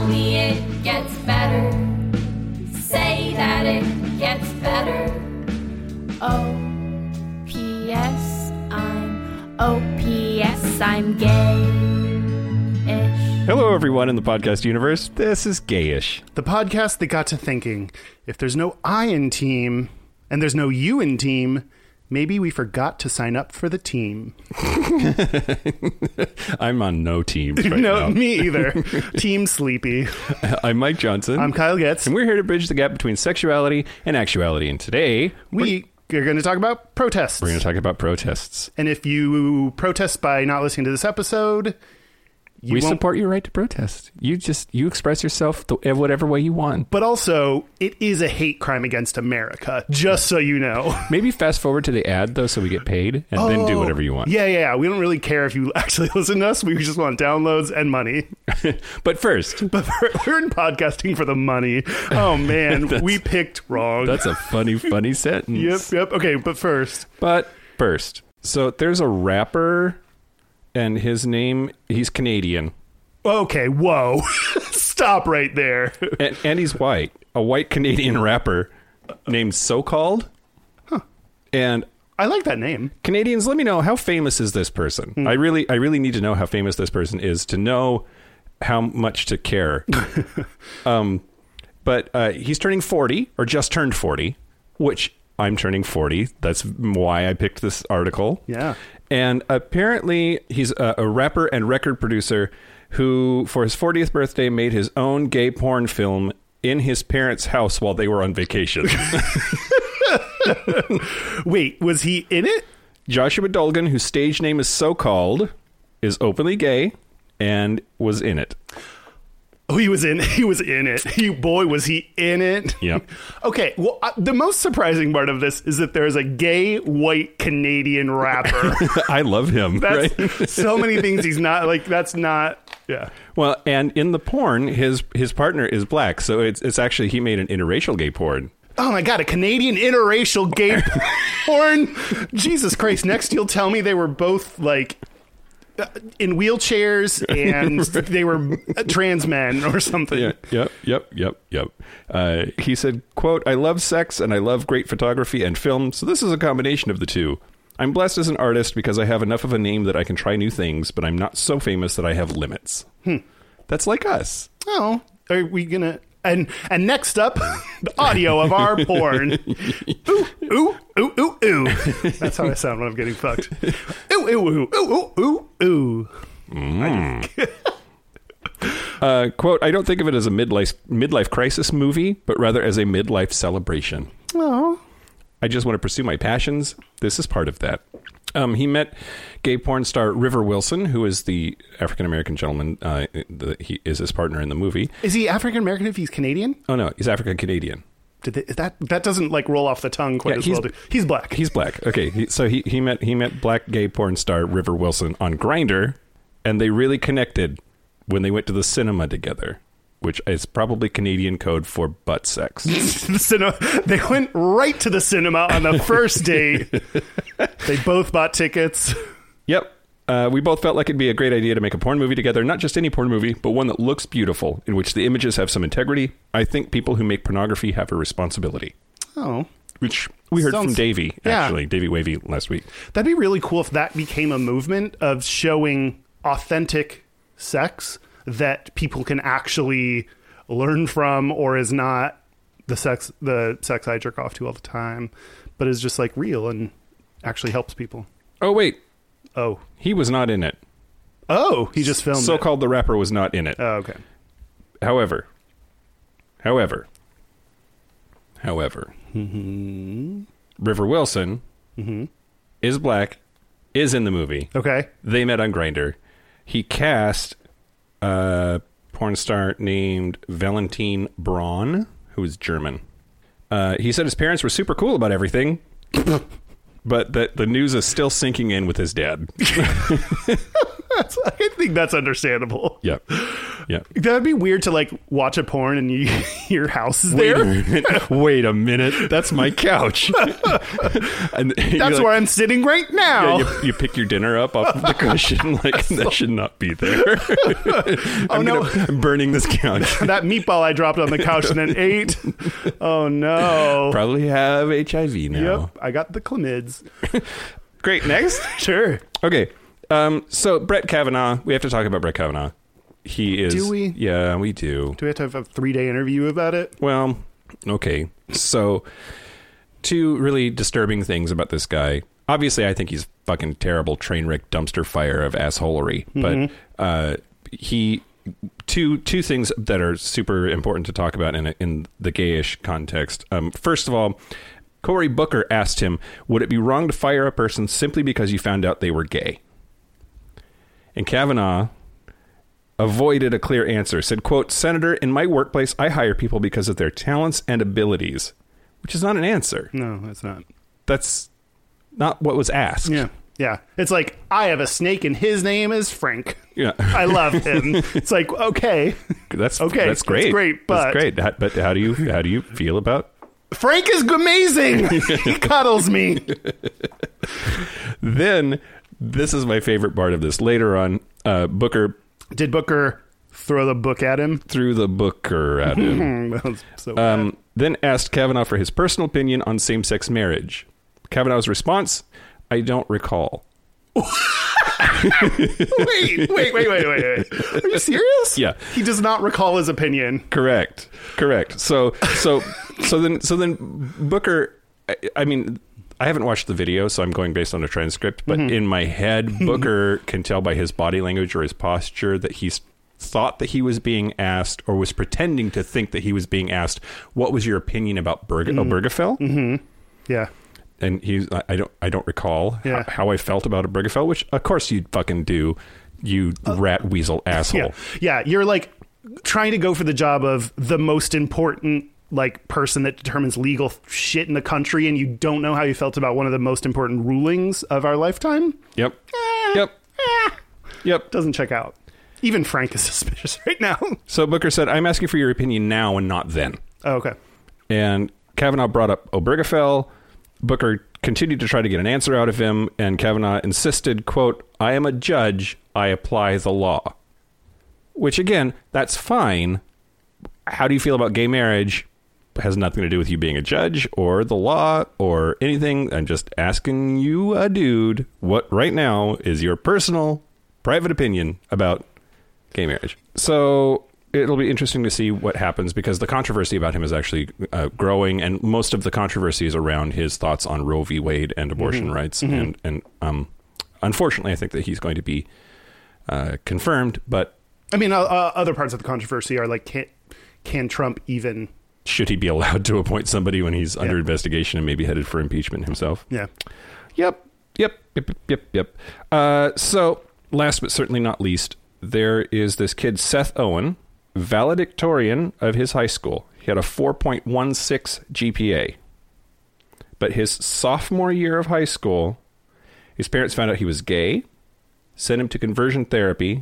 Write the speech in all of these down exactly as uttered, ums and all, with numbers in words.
me it gets better. Say that it gets better. O P S, I'm O P S, I'm gay-ish. Hello, everyone in the podcast universe. This is Gayish. The podcast that got to thinking, if there's no I in team and there's no you in team, maybe we forgot to sign up for the team. I'm on no teams right no, now. me either. Team Sleepy. I'm Mike Johnson. I'm Kyle Getz. And we're here to bridge the gap between sexuality and actuality. And today, we are going to talk about protests. we're going to talk about protests. And if you protest by not listening to this episode, you we won't. support your right to protest. You just, you express yourself the, whatever way you want. But also, it is a hate crime against America, just so you know. Maybe fast forward to the ad, though, so we get paid, and then do whatever you want. Yeah, yeah, yeah. We don't really care if you actually listen to us. We just want downloads and money. But first... But we're in podcasting for the money. Oh, man. we picked wrong. That's a funny, funny sentence. Yep, yep. Okay, but first. But first. So there's a rapper, and his name, he's Canadian. Okay, whoa. Stop right there. And, and he's white. A white Canadian rapper named So-Called. Huh. And I like that name. Canadians, let me know, how famous is this person? Hmm. I really I really need to know how famous this person is to know how much to care. um, but uh, he's turning forty, or just turned forty, which I'm turning forty. That's why I picked this article. Yeah. And apparently he's a, a rapper and record producer who, for his fortieth birthday, made his own gay porn film in his parents' house while they were on vacation. Wait, was he in it? Joshua Dolgan, whose stage name is So-Called, is openly gay and was in it. Oh, he was in. He was in it. He, boy, was he in it. Yep. Okay. Well, uh, the most surprising part of this is that there's a gay white Canadian rapper. I love him. That's Right? so many things he's not like. That's not. Yeah. Well, and in the porn, his his partner is black, so it's it's actually he made an interracial gay porn. Oh my God, a Canadian interracial gay porn. Jesus Christ. Next, you'll tell me they were both like in wheelchairs and they were trans men or something. Yeah, yep, yep, yep, yep. Uh, he said, quote, "I love sex and I love great photography and film, so this is a combination of the two. I'm blessed as an artist because I have enough of a name that I can try new things, but I'm not so famous that I have limits." Hmm. That's like us. Oh, are we gonna... And and next up, the audio of our porn. Ooh, ooh, ooh, ooh, ooh. That's how I sound when I'm getting fucked. Ooh, ooh, ooh, ooh, ooh, ooh. Mm. uh, quote, "I don't think of it as a midlife midlife crisis movie, but rather as a midlife celebration. Oh. I just want to pursue my passions. This is part of that." Um, he met gay porn star River Wilson, who is the African-American gentleman. Uh, the, he is his partner in the movie. Is he African-American if he's Canadian? Oh, no, he's African-Canadian. Did they, that that doesn't like roll off the tongue quite Yeah, as he's- well. He's black. He's black. Okay, he, so he, he met he met black gay porn star River Wilson on Grindr, and they really connected when they went to the cinema together, which is probably Canadian code for butt sex. the cinema, they went right to the cinema on the first date. They both bought tickets. Yep. Uh, we both felt like it'd be a great idea to make a porn movie together, not just any porn movie, but one that looks beautiful, in which the images have some integrity. I think people who make pornography have a responsibility. Oh. Which we heard Sounds- from Davey, yeah. actually, Davey Wavy last week. That'd be really cool if that became a movement of showing authentic sex that people can actually learn from, or is not the sex the sex I jerk off to all the time, but is just like real and actually helps people. Oh, wait. Oh. He was not in it. Oh, he just filmed it. So-Called the rapper was not in it. Oh, okay. However, however, however, Mm-hmm. River Wilson Mm-hmm. is black, is in the movie. Okay. They met on Grindr. He cast a porn star named Valentine Braun, who is German. Uh, he said his parents were super cool about everything, but that the news is still sinking in with his dad. That's, I think that's understandable. Yep. Yeah. That'd be weird to like watch a porn and you, your house is Wait there. a minute. Wait a minute. That's my couch. And That's like, where I'm sitting right now. Yeah, you, you pick your dinner up off of the cushion. Like, that should not be there. oh I'm no. gonna, I'm burning this couch. That meatball I dropped on the couch and then ate. Oh no. Probably have H I V now. Yep. I got the chlamyds. Great. Next. Sure. Okay. Um, so Brett Kavanaugh, we have to talk about Brett Kavanaugh. He is. Do we? Yeah, we do. Do we have to have a three day interview about it? Well, okay. So, two really disturbing things about this guy. Obviously, I think he's fucking terrible train wreck dumpster fire of assholery. Mm-hmm. But uh, he two two things that are super important to talk about in a, in the gayish context. Um, first of all, Cory Booker asked him, "Would it be wrong to fire a person simply because you found out they were gay?" And Kavanaugh avoided a clear answer, said, quote, "Senator, in my workplace, I hire people because of their talents and abilities," which is not an answer. No, that's not. That's not what was asked. Yeah. Yeah. It's like, I have a snake and his name is Frank. Yeah. I love him. It's like, okay. That's Okay, That's great. that's great, but- that's great. How- But how do you how do you feel about? Frank is amazing. He cuddles me. Then this is my favorite part of this. Later on, uh, Booker Did Booker throw the book at him? threw the Booker at him. That was so bad. Um, then asked Kavanaugh for his personal opinion on same-sex marriage. Kavanaugh's response, "I don't recall." wait, wait, wait, wait, wait, wait. Are you serious? Yeah. He does not recall his opinion. Correct. Correct. So so so then so then Booker, I, I mean, I haven't watched the video, so I'm going based on a transcript, but Mm-hmm. in my head, Booker can tell by his body language or his posture that he's thought that he was being asked, or was pretending to think that he was being asked, "What was your opinion about Berg- Mm-hmm. Obergefell?" Yeah. And he's, I I don't, I don't recall Yeah. h- how I felt about Obergefell, which of course you'd fucking do, you rat weasel asshole. Uh, Yeah. Yeah. You're like trying to go for the job of the most important like person that determines legal shit in the country, and you don't know how you felt about one of the most important rulings of our lifetime. Yep. Eh, Yep. eh, Yep. doesn't check out. Even Frank is suspicious right now. So Booker said, "I'm asking for your opinion now and not then." Oh, okay. And Kavanaugh brought up Obergefell. Booker continued to try to get an answer out of him, and Kavanaugh insisted, quote, "I am a judge. I apply the law." Which, again, that's fine. How do you feel about gay marriage? It has nothing to do with you being a judge or the law or anything. I'm just asking you, a dude, what right now is your personal, private opinion about gay marriage. So it'll be interesting to see what happens, because the controversy about him is actually uh, growing, and most of the controversy is around his thoughts on Roe v. Wade and abortion Mm-hmm. rights. Mm-hmm. And, and um, unfortunately, I think that he's going to be uh, confirmed, but I mean, uh, uh, other parts of the controversy are like, can, can Trump even... should he be allowed to appoint somebody when he's under Yeah. investigation and maybe headed for impeachment himself? Yeah. Yep. Yep. Yep. Yep. Yep. Uh, so last but certainly not least, there is this kid, Seth Owen, valedictorian of his high school. He had a four point one six G P A. But his sophomore year of high school, his parents found out he was gay, sent him to conversion therapy.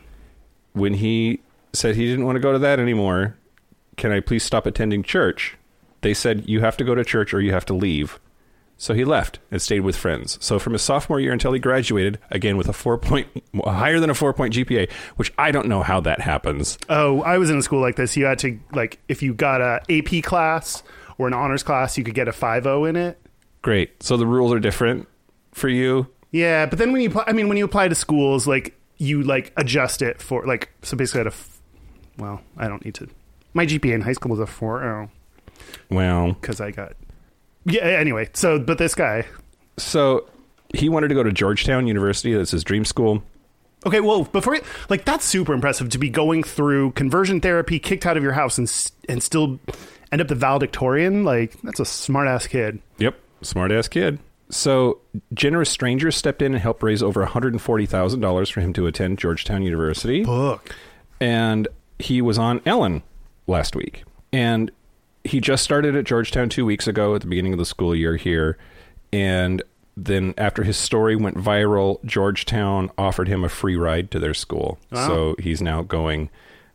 When he said he didn't want to go to that anymore, "Can I please stop attending church?" They said, "You have to go to church or you have to leave." So he left and stayed with friends. So from his sophomore year until he graduated, again with a four point, higher than a four point G P A, which I don't know how that happens. Oh, I was in a school like this. You had to, like, if you got a A P class or an honors class, you could get a five oh in it. Great. So the rules are different for you. Yeah, but then when you, apply, I mean, when you apply to schools, like, you, like, adjust it for, like, so basically I had a, f- well, I don't need to, my G P A in high school was a four oh, Well, because I got, yeah, anyway, so, but this guy. so he wanted to go to Georgetown University. That's his dream school. Okay, well, before, like, that's super impressive to be going through conversion therapy, kicked out of your house, and s- and still end up the valedictorian. Like, that's a smart-ass kid. Yep. Smart ass kid. So generous strangers stepped in and helped raise over one hundred forty thousand dollars for him to attend Georgetown University. Book. And he was on Ellen last week. And he just started at Georgetown two weeks ago at the beginning of the school year here. And then after his story went viral, Georgetown offered him a free ride to their school. Wow. So he's now going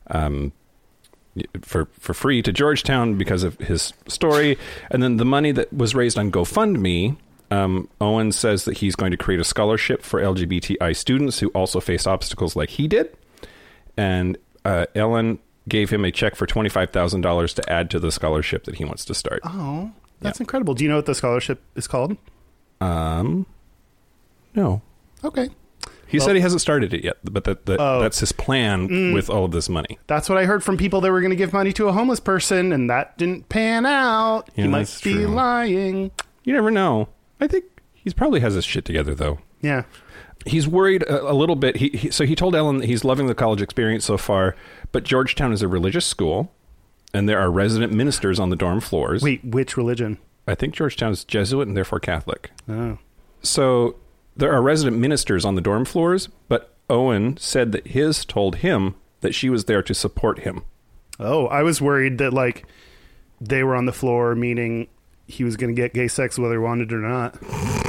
um, for for free to Georgetown because of his story. And then the money that was raised on GoFundMe, um, Owen says that he's going to create a scholarship for L G B T I students who also face obstacles like he did. And uh, Ellen gave him a check for twenty-five thousand dollars to add to the scholarship that he wants to start. Oh, that's Yeah. incredible. Do you know what the scholarship is called? Um, no. Okay. He Well- said he hasn't started it yet, but that, that Oh. that's his plan with all of this money. That's what I heard from people that were going to give money to a homeless person, and that didn't pan out. Yeah, he might that's be true. lying. You never know. I think he's probably has his shit together, though. Yeah. He's worried a, a little bit. He, he so he told Ellen that he's loving the college experience so far, but Georgetown is a religious school, and there are resident ministers on the dorm floors. Wait, which religion? I think Georgetown is Jesuit and therefore Catholic. Oh. So there are resident ministers on the dorm floors, but Owen said that his told him that she was there to support him. Oh, I was worried that, like, they were on the floor, meaning he was going to get gay sex whether he wanted it or not.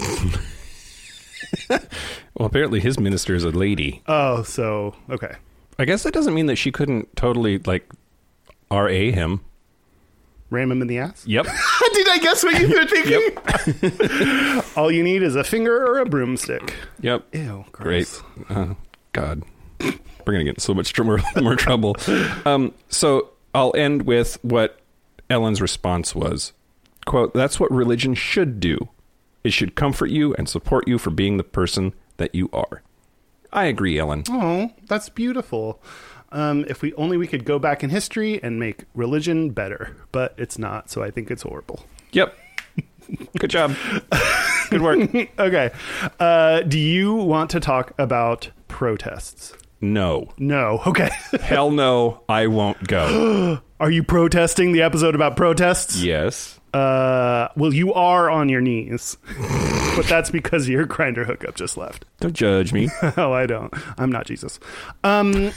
Well, apparently his minister is a lady. Oh, so, okay. I guess that doesn't mean that she couldn't totally, like, R A him. Ram him in the ass? Yep. Did I guess what you were thinking? All you need is a finger or a broomstick. Yep. Ew, Great. gross. Uh, God. We're going to get in so much more, more trouble. Um, so I'll end with what Ellen's response was. Quote, "That's what religion should do. It should comfort you and support you for being the person that you are." I agree, Ellen. Oh, that's beautiful. Um, if we only we could go back in history and make religion better, but it's not, so I think it's horrible. Yep. Good job. Good work. Okay. Uh, do you want to talk about protests? No. No. Okay. Hell no, I won't go. Are you protesting the episode about protests? Yes. Uh, well, you are on your knees, but that's because your Grindr hookup just left. Don't judge me. Oh, I don't. I'm not Jesus. Um,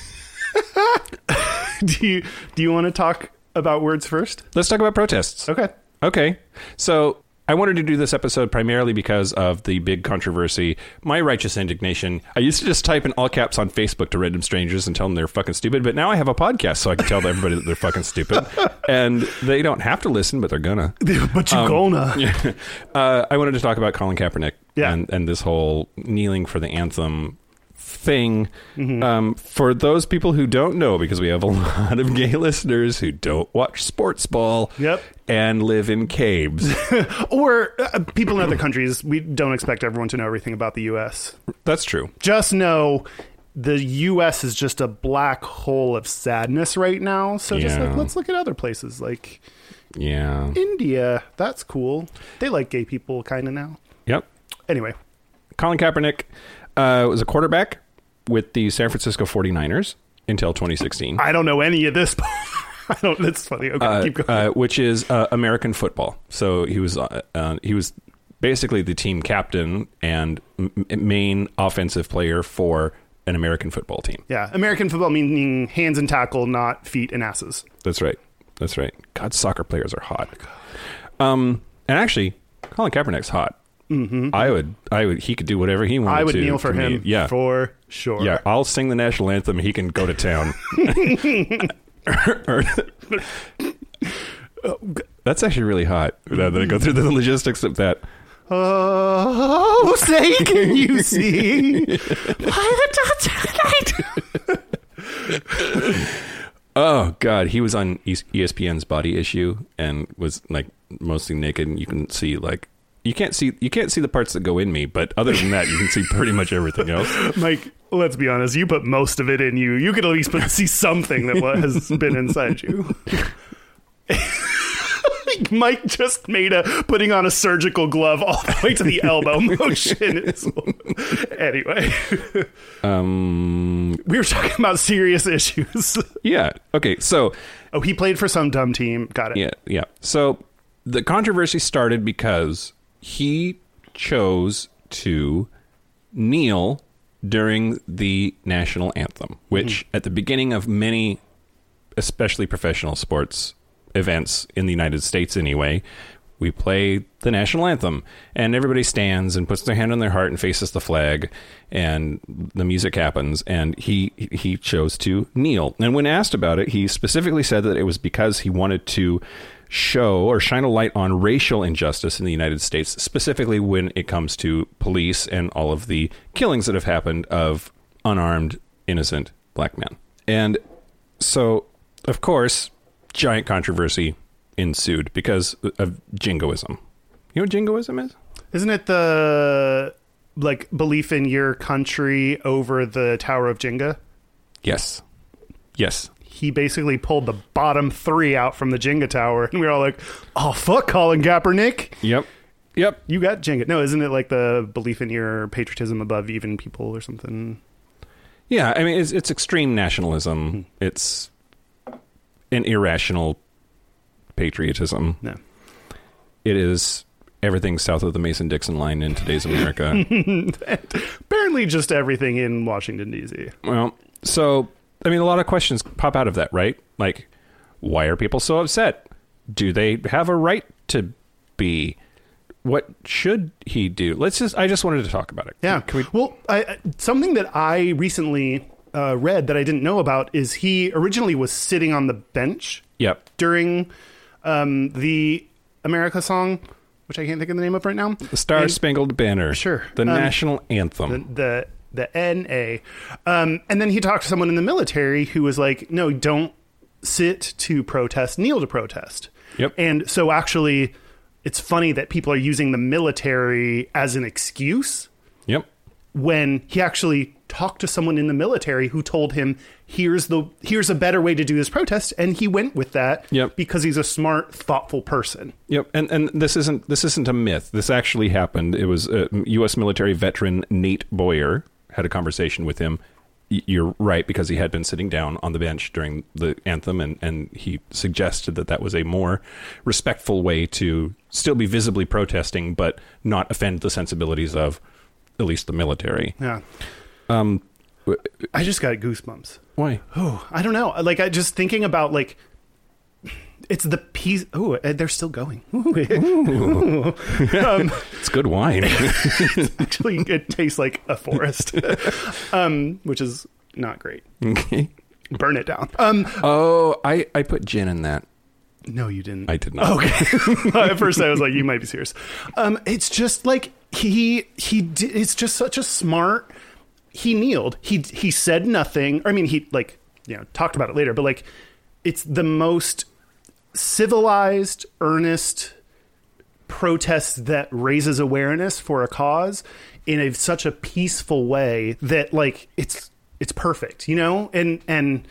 do you do you want to talk about words first? Let's talk about protests. Okay. Okay. So I wanted to do this episode primarily because of the big controversy, my righteous indignation. I used to just type in all caps on Facebook to random strangers and tell them they're fucking stupid, but now I have a podcast so I can tell everybody that they're fucking stupid. And they don't have to listen, but they're gonna. But you gonna. Yeah. Uh, I wanted to talk about Colin Kaepernick Yeah. and, and this whole kneeling for the anthem thing. Mm-hmm. Um, for those people who don't know, because we have a lot of gay listeners who don't watch sports ball Yep. and live in caves. Or uh, people in other countries, we don't expect everyone to know everything about the U S. That's true. Just know the U S is just a black hole of sadness right now. So just Yeah. like, let's look at other places like Yeah. India. That's cool. They like gay people kind of now. Yep. Anyway. Colin Kaepernick uh, was a quarterback with the San Francisco forty-niners until twenty sixteen. I don't know any of this. I don't. That's funny. Okay, Uh, keep going. uh, which is uh, American football. So he was uh, uh, he was basically the team captain and m- main offensive player for an American football team. Yeah, American football meaning hands and tackle, not feet and asses. That's right. That's right. God, soccer players are hot. Um, and actually, Colin Kaepernick's hot. Mm-hmm. I would, I would. He could do whatever he wanted. I would to kneel for to me. him. Yeah, for sure. yeah. I'll sing the national anthem. He can go to town. Or- That's actually really hot. Now that I go through the logistics of that. Oh, say can you see by the night? Oh God, he was on E S P N's Body Issue and was like mostly naked. And you can see like you can't see you can't see the parts that go in me, but other than that, you can see pretty much everything else. Mike, let's be honest. You put most of it in you. You could at least put, see something that was, has been inside you. Mike just made a putting on a surgical glove all the way to the elbow motion. It's, anyway, Um. we were talking about serious issues. Yeah. Okay. So. Oh, he played for some dumb team. Got it. Yeah. Yeah. So the controversy started because he chose to kneel during the national anthem, which at the beginning of many, especially professional sports events in the United States anyway, we play the national anthem, and everybody stands and puts their hand on their heart and faces the flag, and the music happens, and he he chose to kneel. And when asked about it, he specifically said that it was because he wanted to show or shine a light on racial injustice in the United States, specifically when it comes to police and all of the killings that have happened of unarmed, innocent black men. And so, of course, giant controversy ensued because of jingoism. You know what jingoism is? Isn't it the like belief in your country over the Tower of Jenga? Yes. Yes. He basically pulled the bottom three out from the Jenga tower, and we were all like, oh, fuck, Colin Kaepernick. Yep. Yep. You got Jenga. No, isn't it like the belief in your patriotism above even people or something? Yeah, I mean, it's, it's extreme nationalism. Mm-hmm. It's an irrational patriotism. No. It is everything south of the Mason-Dixon line in today's America. Apparently just everything in Washington, D C. Well, so... I mean, a lot of questions pop out of that, right? Like, why are people so upset? Do they have a right to be? What should he do? Let's just, I just wanted to talk about it. Yeah. Can we? Well, I, something that I recently uh, read that I didn't know about is he originally was sitting on the bench Yep. during um, the America song, which I can't think of the name of right now. The Star And- Spangled Banner. Sure. The Um, national anthem. the the, the N A. Um, and then he talked to someone in the military who was like, no, don't sit to protest, kneel to protest. Yep. And so actually, it's funny that people are using the military as an excuse Yep. when he actually talked to someone in the military who told him, here's the here's a better way to do this protest, and he went with that Yep. because he's a smart, thoughtful person. Yep, and and this isn't this isn't a myth. This actually happened. It was uh, U S military veteran Nate Boyer had a conversation with him. Y- You're right, because he had been sitting down on the bench during the anthem, and, and he suggested that that was a more respectful way to still be visibly protesting, but not offend the sensibilities of at least the military. Yeah. Um, w- I just got goosebumps. why? Oh, I don't know. Like, I just thinking about, like, it's the piece. Oh, they're still going. Ooh. um, It's good wine. actually, it tastes like a forest, um, which is not great. Okay. Burn it down. Um, Oh, I, I put gin in that. no, you didn't. I did not. Okay. At first, I was like, you might be serious. Um, it's just like he he. Did, it's just such a smart. He kneeled. He he said nothing. I mean, he like you know talked about it later, but like it's the most civilized, earnest protest that raises awareness for a cause in a such a peaceful way that like it's it's perfect, you know? And and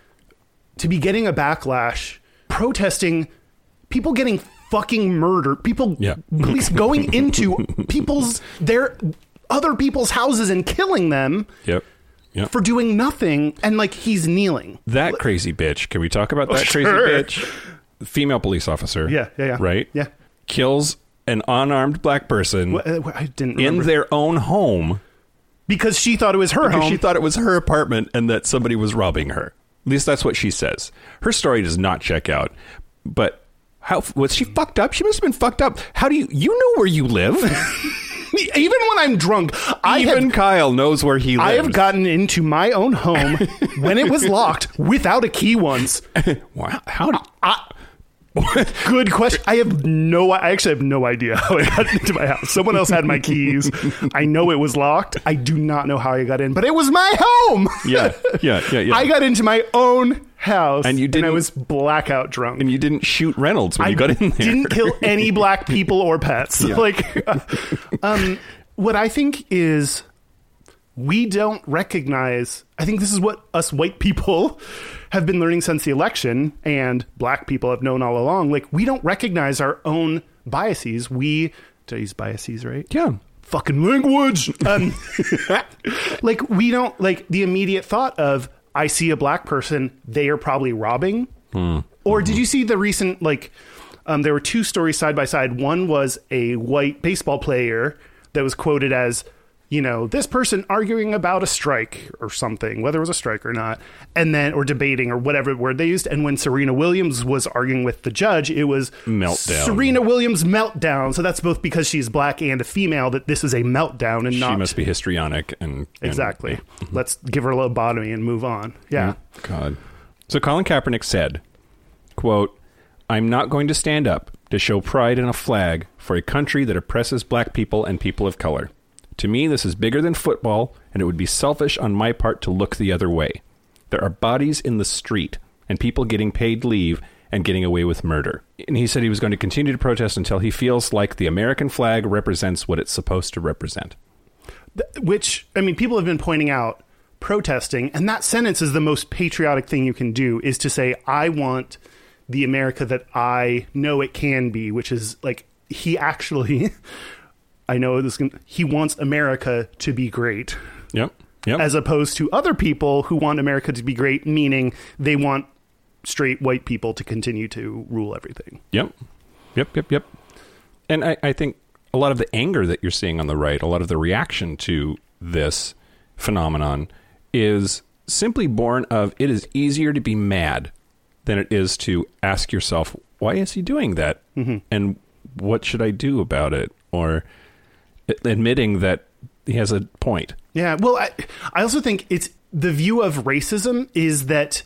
to be getting a backlash, protesting, people getting fucking murdered, people Yeah. police going into people's their other people's houses and killing them Yep. Yep. for doing nothing, and like he's kneeling. That crazy bitch. Can we talk about that crazy sure. bitch? Female police officer. Yeah, yeah, yeah. Right? Yeah. Kills an unarmed black person What, uh, I didn't in remember. their own home because she thought it was her because home. she thought it was her apartment and that somebody was robbing her. At least that's what she says. Her story does not check out. But how was she fucked up? She must have been fucked up. How do you you know where you live? Even when I'm drunk, I Even have Kyle knows where he lives. I have gotten into my own home when it was locked without a key once. Wow. How did I, good question. I have no. I actually have no idea how I got into my house. Someone else had my keys. I know it was locked. I do not know how I got in, but it was my home. Yeah. Yeah, yeah, yeah. I got into my own house, And you I didn't- was blackout drunk. and you didn't shoot Reynolds when I you got in there. didn't kill any black people or pets. Like, uh, um, what I think is we don't recognize. I think this is what us white people have been learning since the election, and black people have known all along. Like, we don't recognize our own biases. We, did I use biases right? Yeah. Fucking language. Um, like, we don't like the immediate thought of, I see a black person, they are probably robbing. Hmm. Or did you see the recent, like, um, there were two stories side by side. One was a white baseball player that was quoted as, you know, this person arguing about a strike or something, whether it was a strike or not, and then, or debating or whatever word they used. And when Serena Williams was arguing with the judge, it was meltdown. Serena Williams meltdown. So that's both because she's black and a female, that this is a meltdown and She not. She must be histrionic. and, and Exactly. Yeah. Let's give her a lobotomy and move on. Yeah. God. So Colin Kaepernick said, quote, "I'm not going to stand up to show pride in a flag for a country that oppresses black people and people of color. To me, this is bigger than football, and it would be selfish on my part to look the other way. There are bodies in the street and people getting paid leave and getting away with murder." And he said he was going to continue to protest until he feels like the American flag represents what it's supposed to represent. Which, I mean, people have been pointing out protesting, and that sentence is the most patriotic thing you can do, is to say, I want the America that I know it can be, which is like, he actually... I know this can, he wants America to be great. Yep. Yep. As opposed to other people who want America to be great, meaning they want straight white people to continue to rule everything. Yep. Yep, yep, yep. And I, I think a lot of the anger that you're seeing on the right, a lot of the reaction to this phenomenon is simply born of, it is easier to be mad than it is to ask yourself, why is he doing that? Mm-hmm. And what should I do about it? Or admitting that he has a point. Yeah, well, I, I also think it's the view of racism is that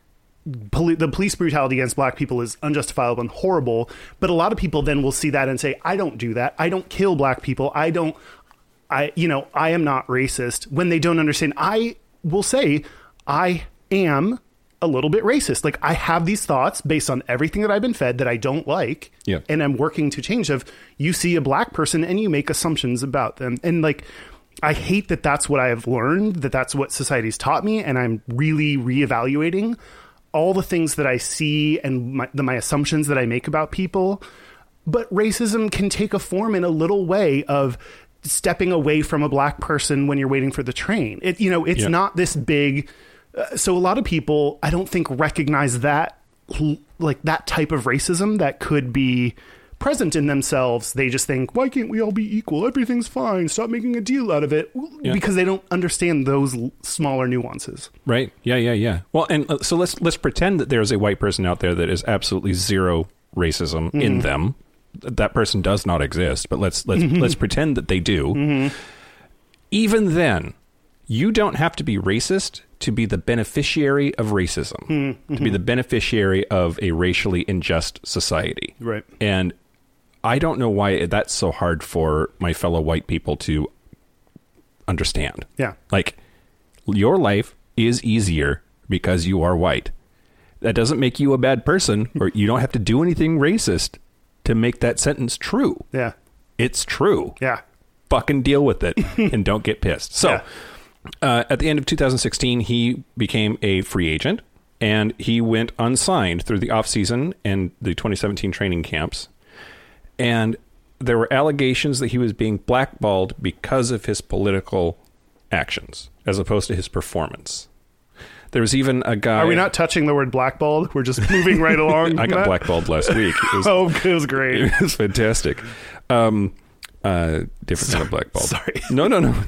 poli- the police brutality against black people is unjustifiable and horrible. But a lot of people then will see that and say, I don't do that. I don't kill black people. I don't, I, you know, I am not racist, when they don't understand. I will say, I am a little bit racist. Like, I have these thoughts based on everything that I've been fed that I don't like. Yeah. And I'm working to change. Of, you see a black person and you make assumptions about them. And like, I hate that that's what I have learned, that that's what society's taught me. And I'm really reevaluating all the things that I see and my, the, my assumptions that I make about people. But racism can take a form in a little way of stepping away from a black person when you're waiting for the train. It, you know, it's yeah. not this big. Uh, so a lot of people, I don't think, recognize that, like that type of racism that could be present in themselves. They just think, why can't we all be equal? Everything's fine. Stop making a deal out of it. Yeah. Because they don't understand those l- smaller nuances. Right. Yeah, yeah, yeah. Well, and uh, so let's let's pretend that there's a white person out there that is absolutely zero racism mm-hmm. in them. That person does not exist, but let's let's mm-hmm. let's pretend that they do. Mm-hmm. Even then, you don't have to be racist to be the beneficiary of racism, mm-hmm. to be the beneficiary of a racially unjust society. Right. And I don't know why that's so hard for my fellow white people to understand. Yeah. Like, your life is easier because you are white. That doesn't make you a bad person, or you don't have to do anything racist to make that sentence true. Yeah. It's true. Yeah. Fucking deal with it and don't get pissed. So, yeah. Uh, at the end of two thousand sixteen, he became a free agent, and he went unsigned through the offseason and the twenty seventeen training camps. And there were allegations that he was being blackballed because of his political actions, as opposed to his performance. There was even a guy... Are we not touching the word blackballed? We're just moving right along. I got that? blackballed last week. It was, oh, it was great. It was fantastic. Um... Uh, different sorry, kind of blackballed. Sorry. No, no, no.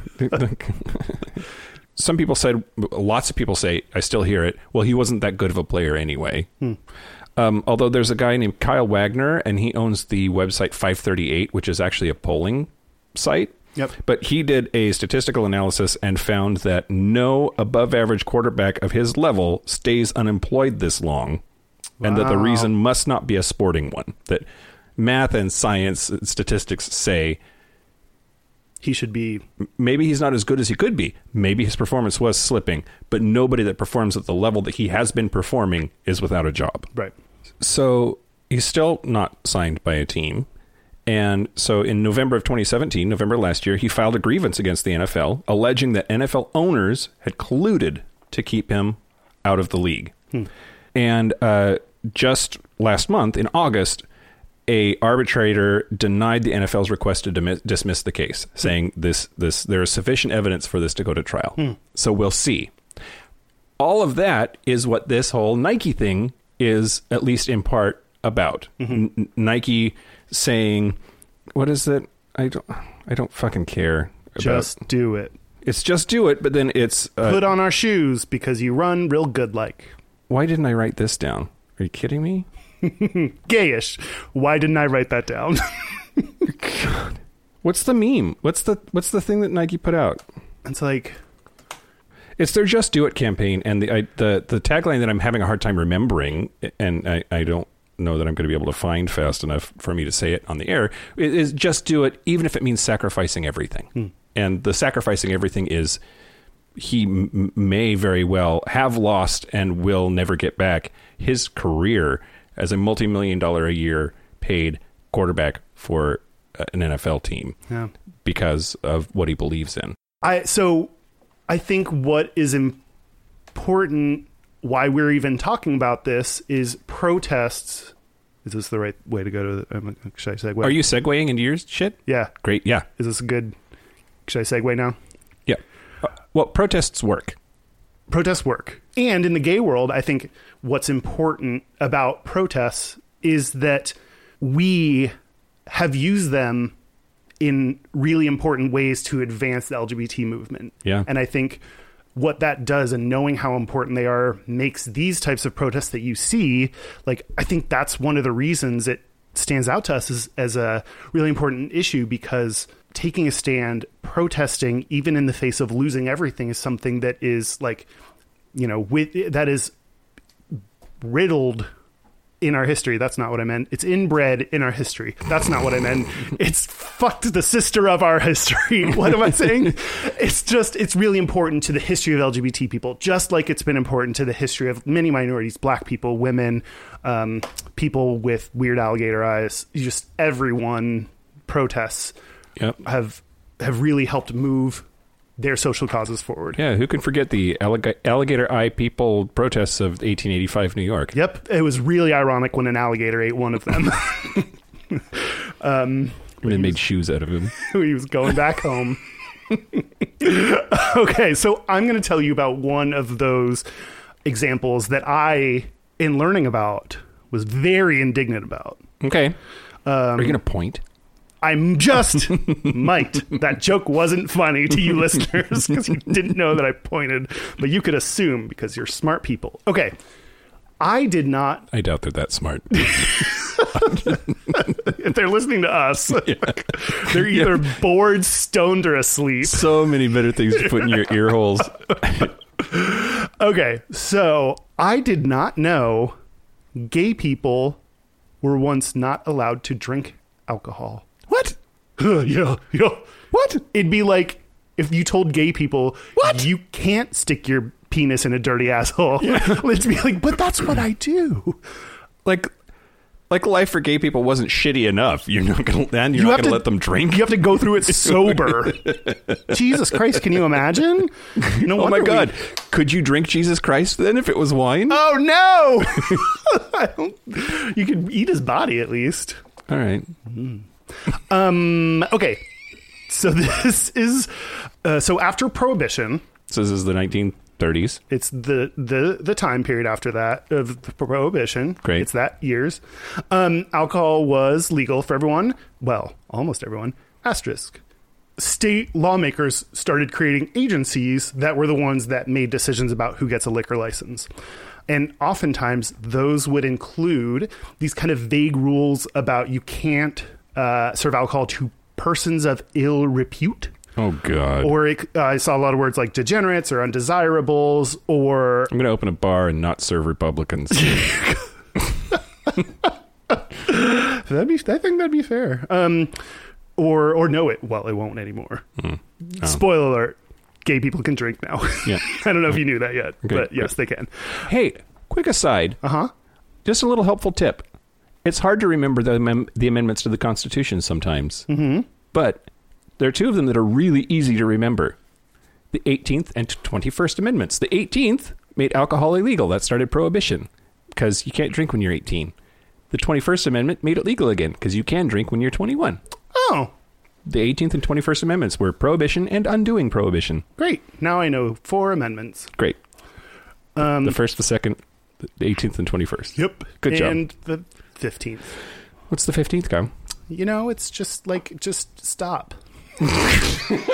Some people said, lots of people say, I still hear it, well, he wasn't that good of a player anyway. Hmm. Um, although there's a guy named Kyle Wagner, and he owns the website five thirty-eight, which is actually a polling site. Yep. But he did a statistical analysis and found that no above average quarterback of his level stays unemployed this long. Wow. And that the reason must not be a sporting one. That math and science and statistics say he should be... Maybe he's not as good as he could be. Maybe his performance was slipping. But nobody that performs at the level that he has been performing is without a job. Right. So he's still not signed by a team. And so in November of twenty seventeen, November last year, he filed a grievance against the N F L, alleging that N F L owners had colluded to keep him out of the league. Hmm. And uh, just last month, in August, a arbitrator denied the N F L's request to dim- dismiss the case, saying this this there is sufficient evidence for this to go to trial. Hmm. So we'll see. All of that is what this whole Nike thing is, at least in part, about. Mm-hmm. N- Nike saying, what is it? I don't I don't fucking care. about, Just do it. it's just do it, but then it's uh, Put on our shoes because you run real good like. why didn't I write this down? Are you kidding me? Gayish. Why didn't I write that down? God. What's the meme? What's the what's the thing that Nike put out? It's like, It's their Just Do It campaign, and the I, the the tagline that I'm having a hard time remembering, and I, I don't know that I'm going to be able to find fast enough for me to say it on the air, is just do it, even if it means sacrificing everything. Hmm. And the sacrificing everything is he m- may very well have lost and will never get back his career as a multi-million dollar a year paid quarterback for an N F L team yeah. because of what he believes in. I so I think what is important, why we're even talking about this, is protests. Is this the right way to go to the, um, should I segue? Are you segueing into your shit? Yeah. Great. Yeah. Is this a good, should I segue now? Yeah. Uh, well, protests work. Protests work. And in the gay world, I think what's important about protests is that we have used them in really important ways to advance the L G B T movement. Yeah. And I think what that does, and knowing how important they are, makes these types of protests that you see, like, I think that's one of the reasons it stands out to us as, as a really important issue, because taking a stand, protesting, even in the face of losing everything, is something that is like, you know, with that is riddled in our history. That's not what I meant. It's inbred in our history. That's not what I meant. It's fucked the sister of our history. What am I saying? It's just, it's really important to the history of L G B T people, just like it's been important to the history of many minorities, black people, women, um, people with weird alligator eyes. Just everyone protests Yep. have have really helped move their social causes forward. Yeah, who can forget the allig- alligator eye people protests of eighteen eighty-five New York? Yep, it was really ironic when an alligator ate one of them. um, When they made shoes out of him. he was going back home. Okay, so I'm going to tell you about one of those examples that I, in learning about, was very indignant about. Okay. Um, Are you going to point? I'm just might. That joke wasn't funny to you listeners because you didn't know that I pointed, but you could assume because you're smart people. Okay. I did not. I doubt they're that smart. If they're listening to us, Yeah. they're either bored, stoned, or asleep. So many better things to put in your ear holes. Okay. So I did not know gay people were once not allowed to drink alcohol. What? yeah, yeah. What? It'd be like if you told gay people, What? You can't stick your penis in a dirty asshole. Yeah. Let's be like, but that's what I do. Like, like life for gay people wasn't shitty enough. You're not going to, and you're You not have going to to- let them drink. You have to go through it sober. Jesus Christ, can you imagine? No Oh my wonder God. we- Could you drink Jesus Christ then if it was wine? Oh no! I don't, you could eat his body at least. All right. Um. Okay. So this is uh, so after Prohibition. So this is the nineteen thirties. It's the, the, the time period after that of the Prohibition. Great. It's that years. Um, alcohol was legal for everyone. Well, almost everyone. Asterisk. State lawmakers started creating agencies that were the ones that made decisions about who gets a liquor license. And oftentimes those would include these kind of vague rules about you can't uh, serve alcohol to persons of ill repute. Oh, God. Or it, uh, I saw a lot of words like degenerates or undesirables, or I'm going to open a bar and not serve Republicans. that'd be. I think that'd be fair. Um, or or no, it well, it won't anymore. Mm. Oh. Spoiler alert: gay people can drink now. Yeah. I don't know if you knew that yet, Okay, but yes, good. they can. Hey, quick aside. Uh huh. Just a little helpful tip. It's hard to remember the, amem- the amendments to the Constitution sometimes. Mm-hmm. But there are two of them that are really easy to remember. The eighteenth and twenty-first Amendments. The eighteenth made alcohol illegal. That started Prohibition because you can't drink when you're eighteen. The twenty-first Amendment made it legal again because you can drink when you're twenty-one. Oh, The eighteenth and twenty-first Amendments were Prohibition and undoing Prohibition. great! Now I know four amendments. Great. Um, The first, the second, the eighteenth, and twenty-first. Yep. Good job. And the fifteenth. What's the fifteenth, Kyle? You know, it's just like just stop.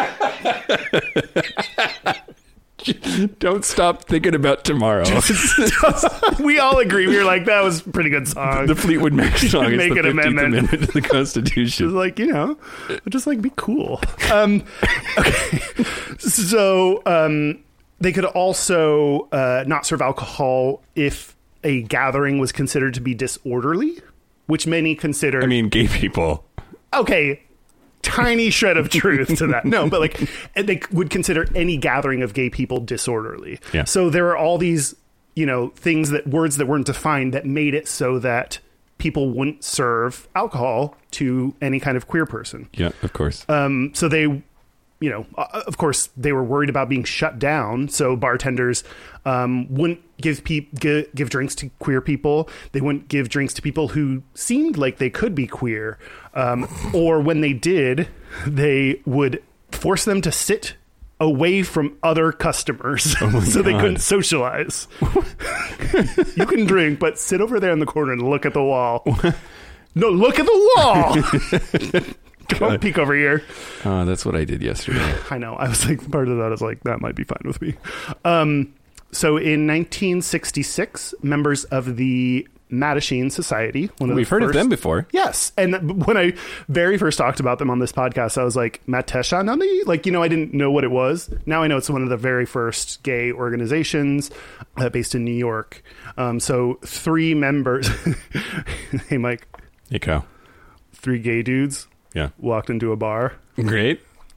Don't stop thinking about tomorrow. We all agree. We were like, that was a pretty good song. The Fleetwood Mac song is Make the an fifteenth amendment. amendment to the Constitution. Just like, you know, just like be cool. Um, okay. So um, they could also uh, not serve alcohol if a gathering was considered to be disorderly, which many consider. I mean, gay people. Okay. Tiny shred of truth to that. No, but like they would consider any gathering of gay people disorderly. Yeah. So there are all these, you know, things that words that weren't defined that made it so that people wouldn't serve alcohol to any kind of queer person. Yeah, of course. Um, so they, you know, uh, of course, they were worried about being shut down. So bartenders um, wouldn't give, pe- give give drinks to queer people. They wouldn't give drinks to people who seemed like they could be queer. Um, or when they did, they would force them to sit away from other customers Oh so they God. couldn't socialize. You can drink, but sit over there in the corner and look at the wall. No, look at the wall. Don't peek over here. Uh, that's what I did yesterday. I know. I was like, part of that is like, that might be fine with me. Um, so in nineteen sixty-six, members of the Mattachine Society, one of We've the heard first, of them before. Yes. And when I very first talked about them on this podcast, I was like, Mattachine? Like, you know, I didn't know what it was. Now I know it's one of the very first gay organizations uh, based in New York. Um, so three members. Hey, Mike. Hey, Kyle. Three gay dudes Yeah. walked into a bar. Great.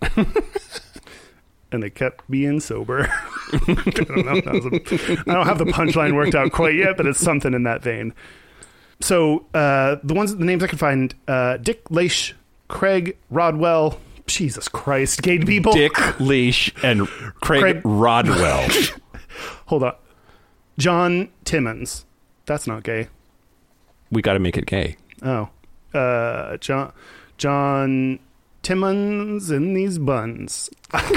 And they kept being sober. I don't know. That was a, I don't have the punchline worked out quite yet, but it's something in that vein. So uh, the ones, the names I could find: uh, Dick Leish, Craig Rodwell. Jesus Christ, gay people. Dick Leash and Craig, Craig- Rodwell. Hold on. John Timmons. That's not gay. We got to make it gay. Oh, uh, John John Timmons in these buns.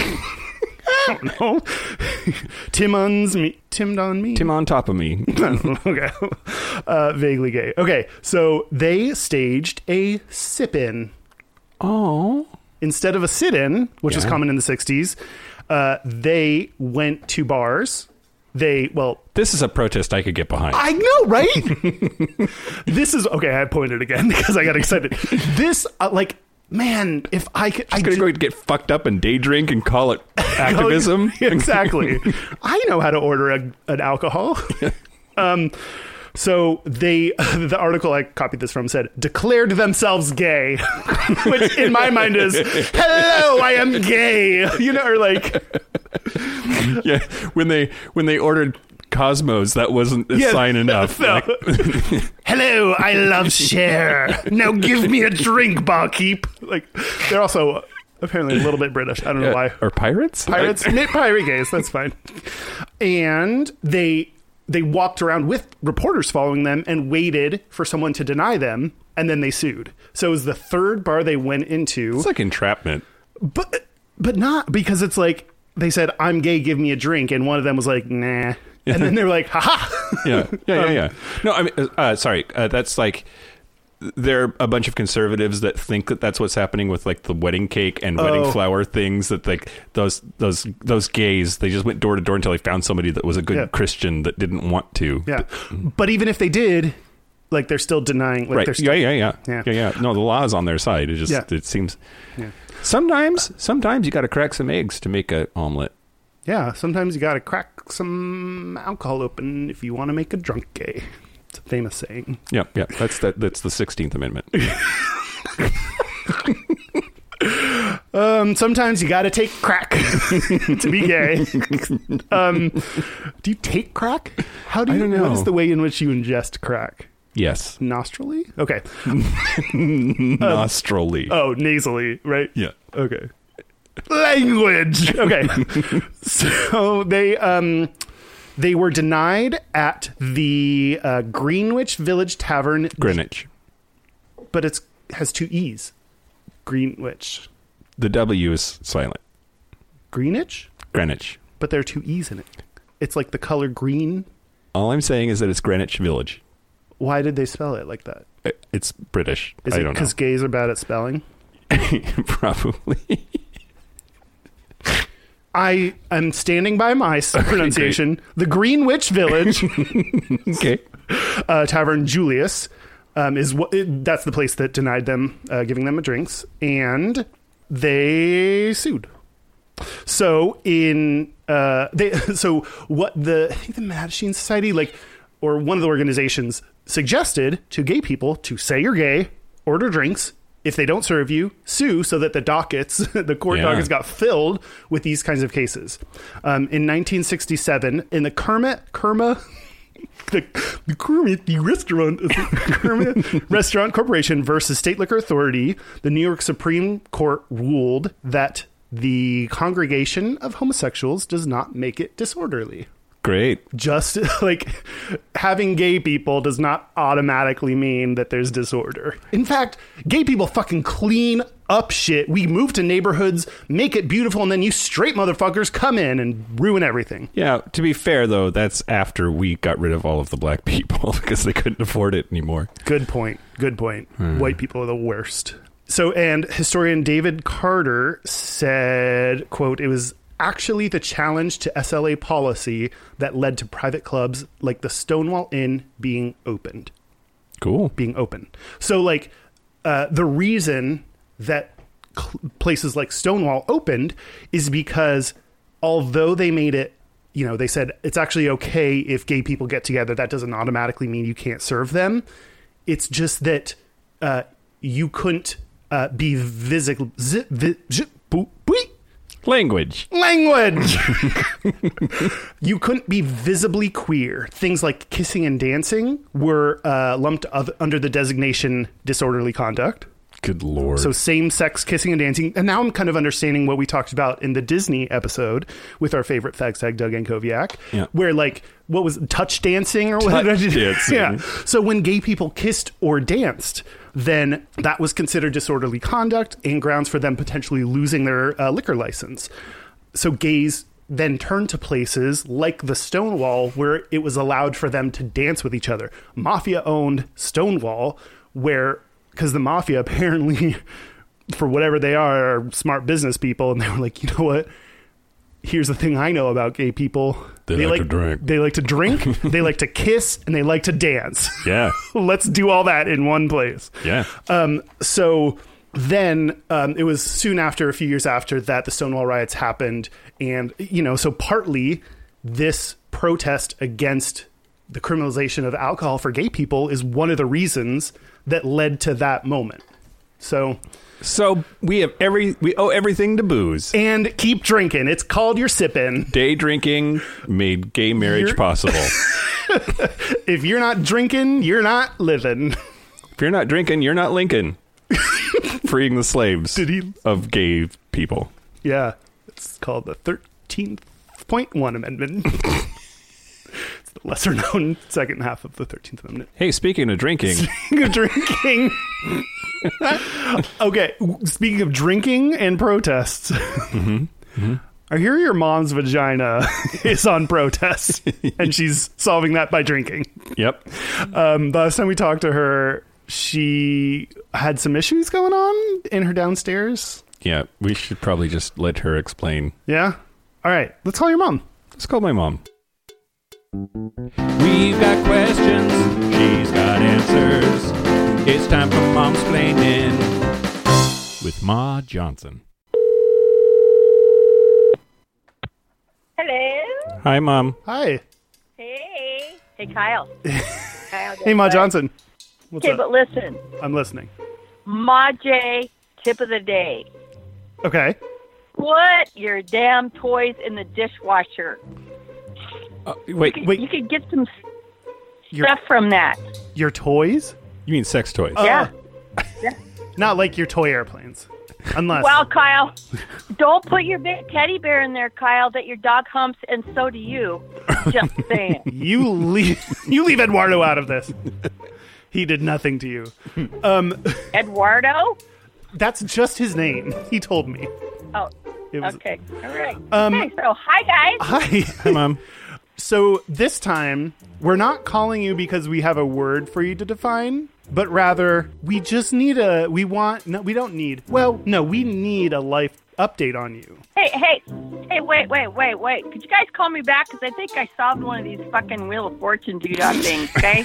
I don't know. Timmons, me, Timmed on me. Tim on top of me. Okay. Uh, vaguely gay. Okay, so they staged a sip-in. Oh. Instead of a sit-in, which was Yeah. common in the sixties, uh, they went to bars. They, well... This is a protest I could get behind. I know, right? This is... Okay, I pointed again because I got excited. This, uh, like... Man, if I could... I'm I going to do- go get fucked up and day drink and call it activism. Exactly. I know how to order a, an alcohol. um, so they, the article I copied this from said, declared themselves gay, which in my mind is, hello, I am gay. You know, or like, Yeah, when they when they ordered Cosmos, that wasn't a Yeah, sign enough. no. Like, hello, I love Cher. Now give me a drink, barkeep. Like, they're also apparently a little bit British. I don't know why. or pirates? Pirates, I- mid pirate gays, that's fine. And they they walked around with reporters following them and waited for someone to deny them, and then they sued. So it was the third bar they went into, it's like entrapment. but but not because it's like they said, "I'm gay, give me a drink," and one of them was like, "Nah," and then they were like, "Haha." Yeah, yeah, yeah, yeah. No, I mean, uh, sorry. Uh, that's like there are a bunch of conservatives that think that that's what's happening with like the wedding cake and wedding Oh. flower things. That like those those those gays, they just went door to door until they found somebody that was a good Yeah. Christian that didn't want to. Yeah, but even if they did, like they're still denying. Like, Right. They're Yeah, st- yeah, yeah, Yeah. yeah, yeah. No, the law is on their side. It just Yeah. it seems. Yeah. Sometimes, sometimes you got to crack some eggs to make an omelet. Yeah, sometimes you got to crack some alcohol open if you want to make a drunk gay. It's a famous saying. Yeah, yeah. That's that. That's the Sixteenth Amendment. Um, sometimes you got to take crack to be gay. Um, do you take crack? How do you? I don't know. What is the way in which you ingest crack? Yes, Nostrily? Okay. nostrily. Oh, nasally, right? Yeah. Okay. Language. Okay. So they um they were denied at the uh, Greenwich Village Tavern, Greenwich. but it's has two E's. Greenwich. The W is silent. Greenwich? Greenwich. But there are two E's in it. It's like the color green. All I'm saying is that it's Greenwich Village. Why did they spell it like that? It- It's British. Is I it don't know. because gays are bad at spelling? Probably. I am standing by my pronunciation. The Greenwich Village Okay. uh, Tavern Julius um, is what it, that's the place that denied them uh, giving them a drinks, and they sued. So in uh, they so what the I think the Mattachine Society like or one of the organizations suggested to gay people to say you're gay, order drinks. If they don't serve you, sue so that the dockets, the court Yeah. dockets got filled with these kinds of cases. Um, in nineteen sixty-seven, in the Kermit, Kerma, the, the Kermit, the restaurant, Kermit Restaurant Corporation versus State Liquor Authority, the New York Supreme Court ruled that the congregation of homosexuals does not make it disorderly. Great. Just like having gay people does not automatically mean that there's disorder. In fact, gay people fucking clean up shit. We move to neighborhoods, make it beautiful, and then you straight motherfuckers come in and ruin everything. Yeah, to be fair, though, that's after we got rid of all of the black people because they couldn't afford it anymore. Good point. Good point. White people are the worst. So, and historian David Carter said, quote, it was actually the challenge to S L A policy that led to private clubs like the Stonewall Inn being opened. Cool. Being open. So, like, uh, the reason that cl- places like Stonewall opened is because although they made it, you know, they said it's actually okay if gay people get together, that doesn't automatically mean you can't serve them. It's just that uh, you couldn't uh, be visible. Zi- vi- zi- boo- boo- Language. Language. You couldn't be visibly queer. Things like kissing and dancing were uh, lumped oth- under the designation disorderly conduct. Good Lord. So same-sex kissing and dancing. And now I'm kind of understanding what we talked about in the Disney episode with our favorite fag tag, Doug Ankoviak, Yeah. where like, what was it, touch dancing or what? Touch dancing. Yeah. So when gay people kissed or danced, then that was considered disorderly conduct and grounds for them potentially losing their uh, liquor license. So gays then turned to places like the Stonewall where it was allowed for them to dance with each other. Mafia-owned Stonewall, where... because the mafia apparently, for whatever they are, are smart business people. And they were like, you know what? Here's the thing I know about gay people. They like to drink. They like to drink, they like to kiss, and they like to dance. Yeah. Let's do all that in one place. Yeah. Um, so then um, it was soon after, a few years after that, the Stonewall riots happened. And, you know, so partly this protest against the criminalization of alcohol for gay people is one of the reasons that led to that moment. So, So we have every we owe everything to booze. and keep drinking. It's called your sipping. Day drinking made gay marriage You're- possible. If you're not drinking, you're not living. If you're not drinking, you're not Lincoln. Freeing the slaves Did he? of gay people. Yeah. It's called the thirteenth point one Amendment. It's the lesser known second half of the thirteenth Amendment. Hey, speaking of drinking, Speaking of drinking. Okay, speaking of drinking and protests. Mm-hmm. Mm-hmm. I hear your mom's vagina is on protest, and she's solving that by drinking. yep. Um, the last time we talked to her, she had some issues going on in her downstairs. Yeah, we should probably just let her explain. Yeah? All right, let's call your mom. Let's call my mom. We've got questions, she's got answers. It's time for Mom's Planning with Ma Johnson. Hello. Hi, Mom. Hi. Hey. Hey, Kyle. Kyle Hey, Ma Johnson. What's Okay, up? but listen. I'm listening. Ma J, tip of the day. Okay. Put your damn toys in the dishwasher. Uh, wait, You, Wait. you could get some Your, stuff from that. your toys? you mean sex toys? Yeah. Not like your toy airplanes. Unless. Well, Kyle, don't put your big teddy bear in there, Kyle, that your dog humps, and so do you. Just saying. You leave, you leave Eduardo out of this. He did nothing to you. Um, Eduardo? that's just his name. He told me. Oh, It was, okay. All right. Um, okay, so hi, guys. Hi. Hi, Mom. So this time, we're not calling you because we have a word for you to define, but rather we just need a, we want, no, we don't need, well, no, we need a life update on you. Hey, hey, hey, wait, wait, wait, wait. Could you guys call me back? Because I think I solved one of these fucking Wheel of Fortune doodah things, okay?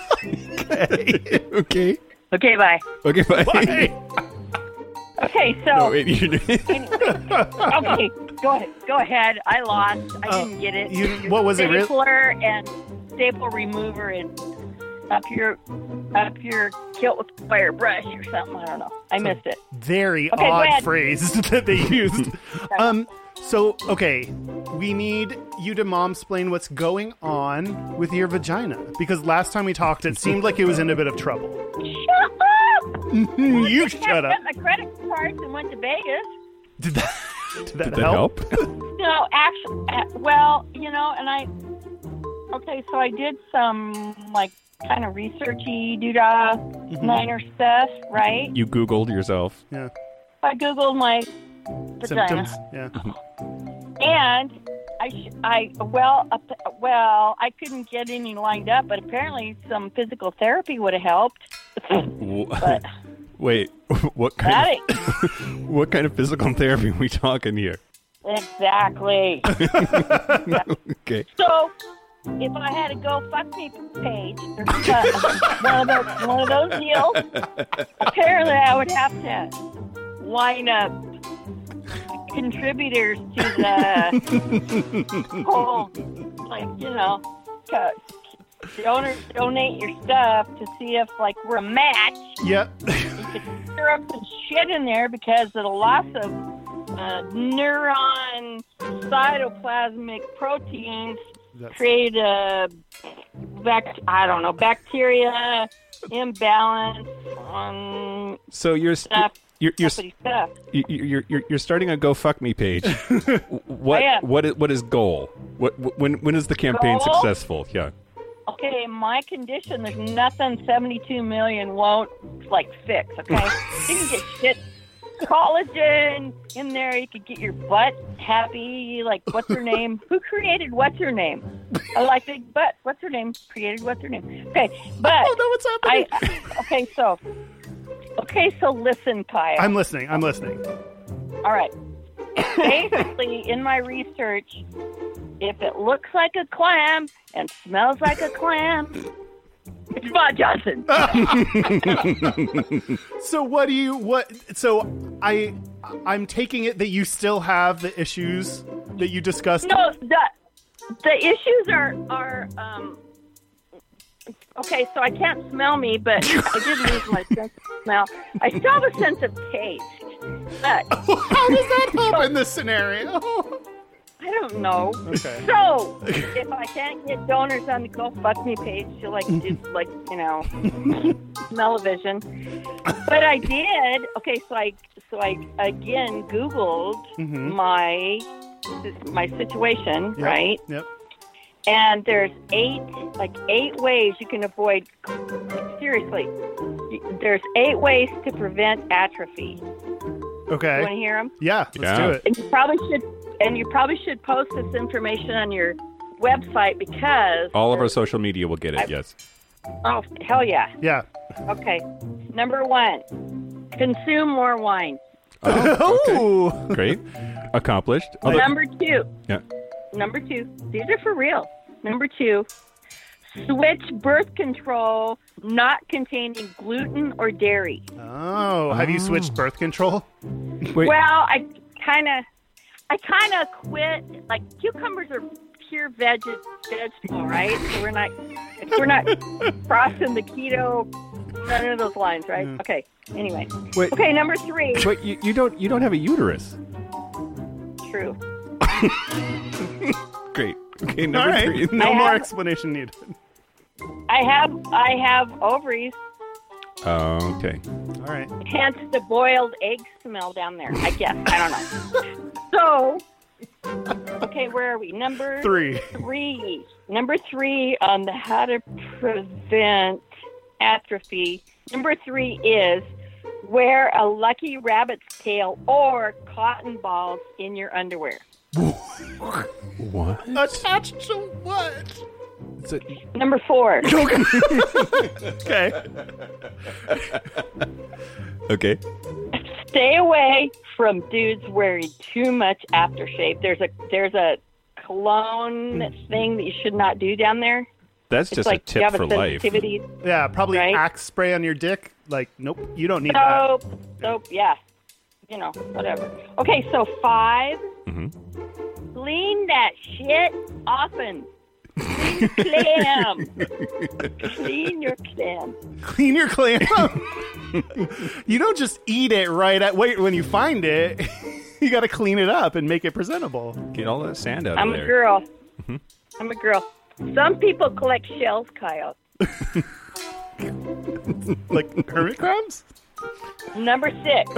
Okay. Okay, bye. Okay, bye. Bye. Okay, so... No, wait, you- Okay, go ahead. Go ahead. I lost. I Uh, didn't get it. you- what was it, really? Stapler and staple remover and up your up your kilt with a wire brush or something. I don't know. I missed it. Very Okay, go odd ahead. phrase that they used. um. So, okay, we need you to mom-splain what's going on with your vagina. Because last time we talked, it seemed like it was in a bit of trouble. Shut up! You I shut up. got my credit cards and went to Vegas. Did that, did that, Did that help? help? No, actually, uh, well, you know, and I, okay, so I did some, like, kind of researchy doodah Mm-hmm. niner stuff, right? You Googled yourself. Yeah. I Googled my vagina. Symptoms? Yeah. And I, sh- I, well, uh, well, I couldn't get any lined up, but apparently some physical therapy would have helped. But Wait, what kind that of ain't- what kind of physical therapy are we talking here? exactly. Okay. So, if I had a go fuck me page, or uh, one of those, one of those deals, apparently I would have to line up contributors to the whole, like, you know, to donor, donate your stuff to see if, like, we're a match. Yep. You could stir up some shit in there because of the loss of uh, neuron cytoplasmic proteins That's- create a bac- I don't know bacteria imbalance on So you're stuff, you're you're uppity stuff. you- you're you're, you're starting a GoFuckMe page. What I am. what is what is goal? What wh- when when is the campaign Goal? successful? Yeah. Okay, my condition, there's nothing seventy-two million won't like fix. Okay, you can get shit collagen in there. You could get your butt happy. Like, what's her name? Who created what's her name? I like big butt. What's her name? Created what's her name? Okay, but I don't know what's happening. I okay, so okay, so listen, Kyle. I'm listening. I'm listening. All right. Basically, in my research, if it looks like a clam and smells like a clam, it's Bob Johnson. So what do you what? So I I'm taking it that you still have the issues that you discussed. No, the the issues are are um. Okay, so I can't smell me, but I did lose my sense of smell. I still have a sense of taste, but How does that help in this scenario? I don't know. Okay. So, if I can't get donors on the Go Fuck Me page to, like, do, like, you know, smell-o-vision. But I did. Okay, so I, so I again Googled Mhm. my my situation, Yep. right? Yep. And there's eight, like, eight ways you can avoid. Seriously, there's eight ways to prevent atrophy. Okay. You want to hear them? Yeah. Let's Yeah. do it. And you probably should, and you probably should post this information on your website because All of our social media will get it. Yes. oh hell yeah. Yeah. Okay, number one, consume more wine. Oh. Great. Accomplished. Although- Number two, yeah. number two, these are for real. Number two, switch birth control not containing gluten or dairy. Oh. Have you switched birth control? Wait. Well, I kind of, I kind of quit. Like, cucumbers are pure veg vegetable, right? So we're not, we're not crossing the keto, none of those lines, right? Okay. Anyway. Wait. Okay, number three. Wait. You, you don't you don't have a uterus. True. Great. Okay. All Number right. three. No I more have- explanation needed. I have, I have ovaries. Oh, okay. All right. Hence the boiled egg smell down there. I guess. I don't know. So, okay, where are we? Number Three. three. Number three on the how to prevent atrophy. Number three is wear a lucky rabbit's tail or cotton balls in your underwear. What? Attached to what? Is it- Number four. Okay. Okay. Stay away from dudes wearing too much aftershave. There's a there's a cologne thing that you should not do down there. That's It's just like a tip you have for a life. sensitivity. Yeah, probably Right? Axe spray on your dick. Like, nope, you don't need that. Soap, soap, yeah. You know, whatever. Okay, so five. Mhm. Clean that shit often. Clean clam. Clean your clam. Clean your clam. You don't just eat it right at wait when you find it. You got to clean it up and make it presentable. Get all that sand out I'm of a there. girl. I'm a girl. Some people collect shells, Kyle. Like hermit crabs? Number six.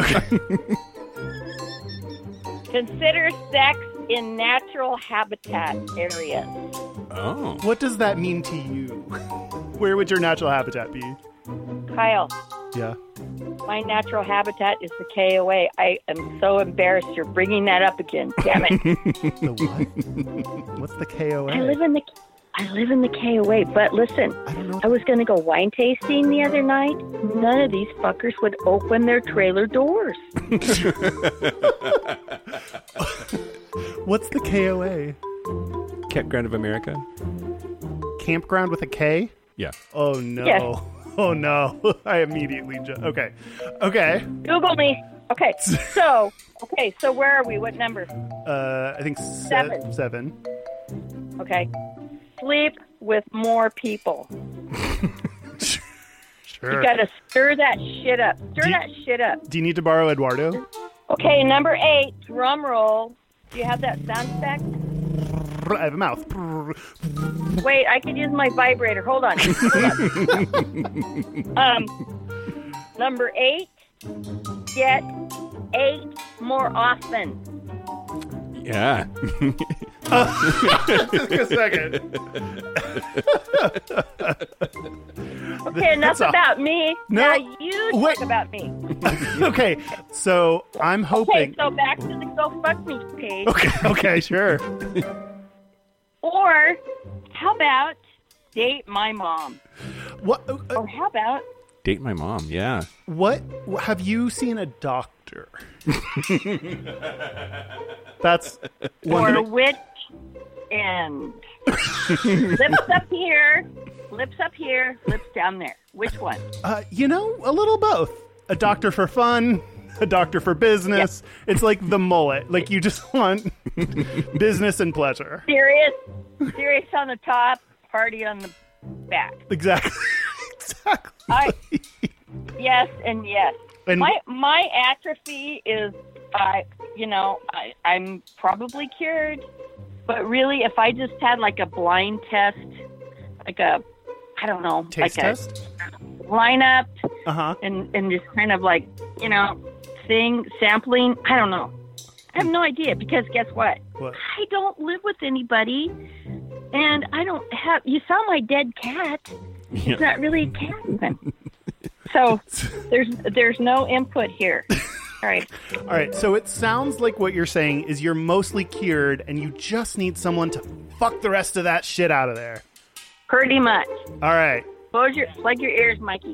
Consider sex in natural habitat areas. Oh. What does that mean to you? Where would your natural habitat be? Kyle, Yeah. my natural habitat is the K O A. I am so embarrassed you're bringing that up again. Damn it. The what? What's the K O A? I live in the I live in the K O A, but listen, I don't know. I was going to go wine tasting the other night. None of these fuckers would open their trailer doors. What's the K O A? Campground of America? Campground with a K? Yeah. Oh no. Yes. Oh no. I immediately ju- Okay. Okay. Google me. Okay, so okay, so where are we? What number? Uh I think se- Seven. seven. Okay, sleep with more people. Sure. You gotta stir that shit up. Stir Do you- that shit up. Do you need to borrow Eduardo? Okay, number eight, drum roll. Do you have that sound effect? I have a mouth. Wait, I could use my vibrator. Hold on. Hold on. um, number eight, get eight more often. Yeah. Take a second. Okay, enough That's a- about me. No, Now you wait. talk about me. Okay, so I'm Okay, hoping. so back to the Go Fuck Me page. Okay, okay, sure. Or how about date my mom? What? uh, Or how about Date my mom. Yeah. What? Have you seen a doctor? That's one. or thing. which end? Lips up here, lips up here, lips down there. Which one? Uh, you know, a little both. A doctor for fun, a doctor for business. It's like the mullet. Like you just want business and pleasure. Serious, serious on the top, party on the back. Exactly. exactly. I yes and yes. And- my my atrophy is, I you know, I, I'm probably cured, but really, if I just had like a blind test, like a, I don't know, Taste like test? a lineup, Uh huh. and and just kind of like, you know, thing sampling. I don't know. I have no idea because guess what? What? I don't live with anybody, and I don't have. You saw my dead cat. Yeah. It's not really a cat even. So there's there's no input here. All right. All right. So it sounds like what you're saying is you're mostly cured, and you just need someone to fuck the rest of that shit out of there. Pretty much. All right. Close your plug your ears, Mikey.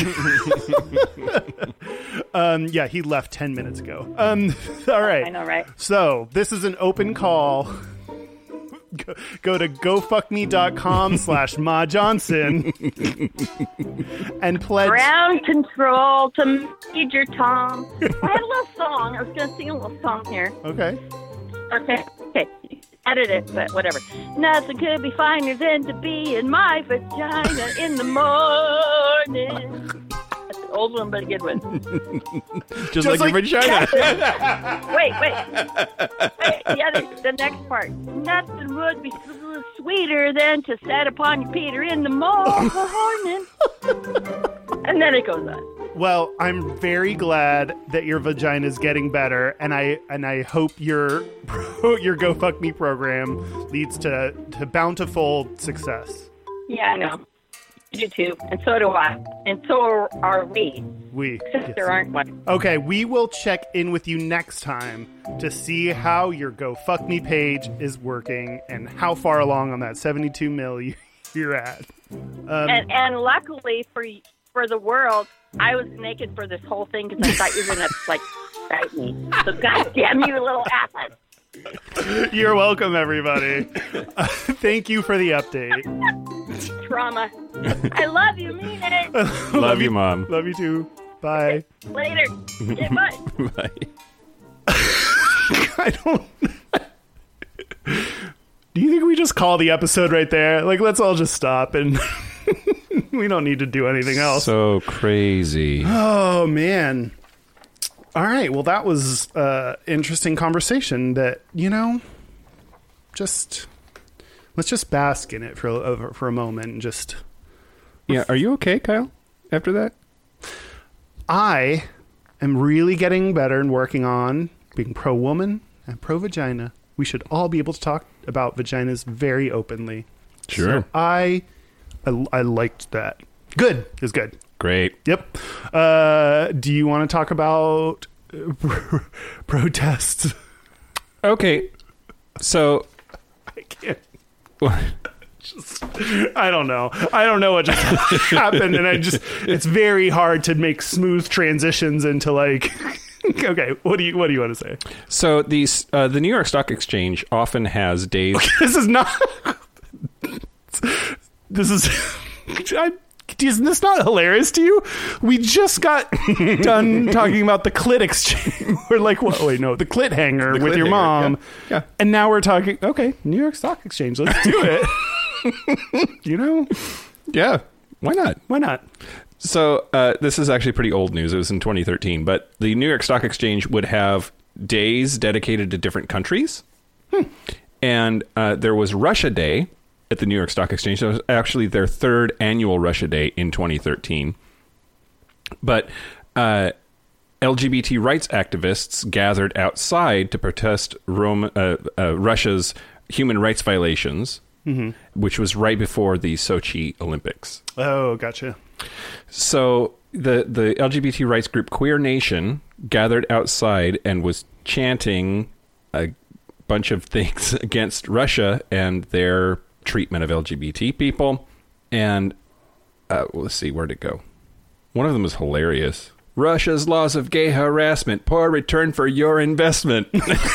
Um, yeah, he left ten minutes ago. Um, all right. I know, right? So this is an open call. Go, go to gofuckme.com slash Ma Johnson and pledge. Ground control to Major Tom. I had a little song. I was going to sing a little song here. Okay. Okay. Okay. Edit it, but whatever. Nothing could be finer than to be in my vagina in the morning. That's an old one, but a good one. Just, Just like, like- your vagina. Wait, wait. Wait, the other, the next part. Nothing would be sweeter than to set upon your Peter in the morning. And then it goes on. Well, I'm very glad that your vagina is getting better, and I and I hope your your Go Fuck Me program leads to, to bountiful success. Yeah, I know. You do too. And so do I. And so are we. We. Except yes. there aren't one. Okay, we will check in with you next time to see how your Go Fuck Me page is working and how far along on that seventy-two mil you- you're at. Um, And and luckily for y- for the world. I was naked for this whole thing because I thought you were going to, like, fight me. So goddamn you, little ass. You're welcome, everybody. Uh, thank you for the update. Trauma. I love you, mean it. Love, love you, Mom. Love you too. Bye. Later. Yeah, bye. Bye. I don't... Do you think we just call the episode right there? Like, let's all just stop and we don't need to do anything else. So crazy. Oh, man. All right. Well, that was uh interesting conversation that, you know, just let's just bask in it for a, for a moment and just. Yeah. Are you okay, Kyle, after that? I am really getting better and working on being pro-woman and pro-vagina. We should all be able to talk about vaginas very openly. Sure. So I, I, I liked that. Good. It was good. Great. Yep. Uh, do you want to talk about uh, protests? Okay. So. I can't. Just, I don't know. I don't know what just happened. And I just, it's very hard to make smooth transitions into like... Okay, what do you what do you want to say? So these uh, the New York Stock Exchange often has days. Okay, this is not. This is. I, isn't this not hilarious to you? We just got done talking about the clit exchange. We're like, what? Wait, no, the clit hanger The with clit your hanger, mom. yeah. Yeah. And now we're talking. Okay, New York Stock Exchange. Let's do it. You know? Yeah. Why not? Why not? So uh, this is actually pretty old news. It was in twenty thirteen, but the New York Stock Exchange would have days dedicated to different countries. Hmm. And uh, there was Russia Day at the New York Stock Exchange. It was actually their third annual Russia Day in twenty thirteen. But uh, L G B T rights activists gathered outside to protest Rome, uh, uh, Russia's human rights violations, mm-hmm. which was right before the Sochi Olympics. Oh, gotcha. So the the L G B T rights group Queer Nation gathered outside and was chanting a bunch of things against Russia and their treatment of L G B T people. And uh, let's see, where'd it go? One of them was hilarious. Russia's laws of gay harassment, poor return for your investment.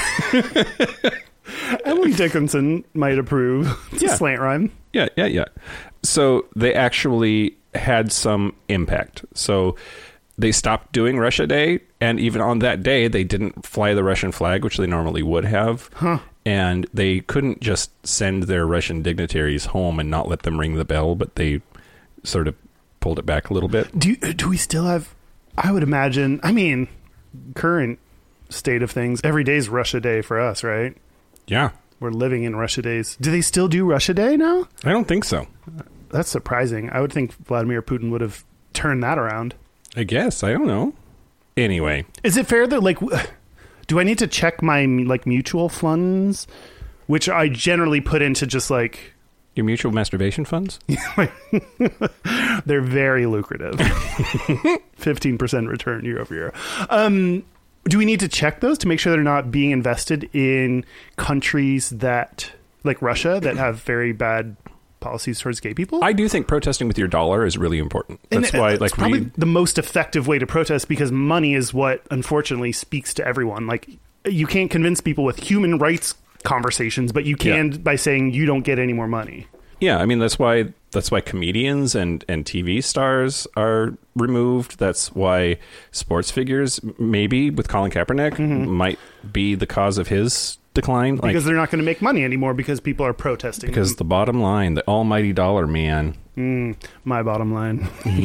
Emily Dickinson might approve. It's Yeah. a slant rhyme. Yeah, yeah, yeah. So they actually had some impact. So they stopped doing Russia Day, and even on that day, they didn't fly the Russian flag, which they normally would have. Huh. And they couldn't just send their Russian dignitaries home and not let them ring the bell, but they sort of pulled it back a little bit. Do do we still have? I would imagine. I mean, current state of things, every day's Russia Day for us, right? Yeah. We're living in Russia days. Do they still do Russia Day now? I don't think so. That's surprising. I would think Vladimir Putin would have turned that around. I guess. I don't know. Anyway. Is it fair that, like, do I need to check my, like, mutual funds, which I generally put into just, like... Your mutual masturbation funds? They're very lucrative. fifteen percent return year over year. Um... Do we need to check those to make sure they're not being invested in countries that, like Russia, that have very bad policies towards gay people? I do think protesting with your dollar is really important. That's and why, it's like, probably read... the most effective way to protest, because money is what, unfortunately, speaks to everyone. Like, you can't convince people with human rights conversations, but you can yeah. by saying you don't get any more money. Yeah, I mean, that's why that's why comedians and, and T V stars are removed. That's why sports figures, maybe with Colin Kaepernick, mm-hmm. might be the cause of his decline. Because like, they're not going to make money anymore because people are protesting. Because them. the bottom line, the almighty dollar, man. Mm, my bottom line.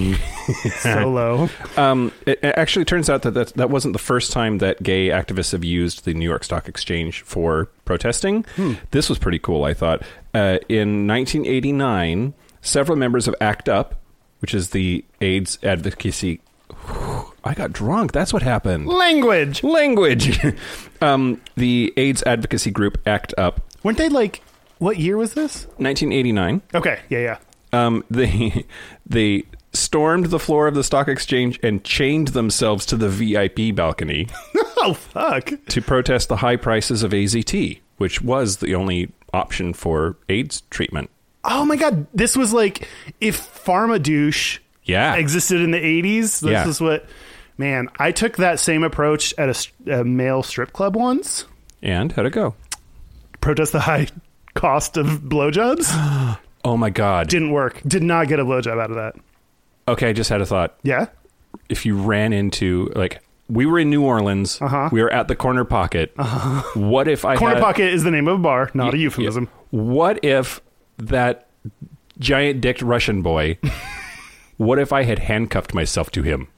So low. Um, it, it actually turns out that, that that wasn't the first time that gay activists have used the New York Stock Exchange for protesting. Hmm. This was pretty cool, I thought. Uh, in nineteen eighty-nine, several members of ACT UP, which is the AIDS advocacy... I got drunk. That's what happened. Language. Language. um, the AIDS advocacy group ACT UP. Weren't they like... What year was this? nineteen eighty-nine. Okay. Yeah, yeah. Um, they they stormed the floor of the stock exchange and chained themselves to the V I P balcony. Oh, fuck. To protest the high prices of A Z T, which was the only option for AIDS treatment. Oh, my God. This was like if Pharma Douche Yeah. existed in the eighties. This Yeah. is what, man, I took that same approach at a, s- a male strip club once. And how'd it go? Protest the high cost of blowjobs. Oh my God. Didn't work. Did not get a blowjob out of that. Okay, I just had a thought. Yeah? If you ran into, like, we were in New Orleans. Uh-huh. We were at the Corner Pocket. Uh-huh. What if I Corner had, Pocket is the name of a bar, not a Yeah, euphemism. yeah. What if that giant dicked Russian boy, what if I had handcuffed myself to him?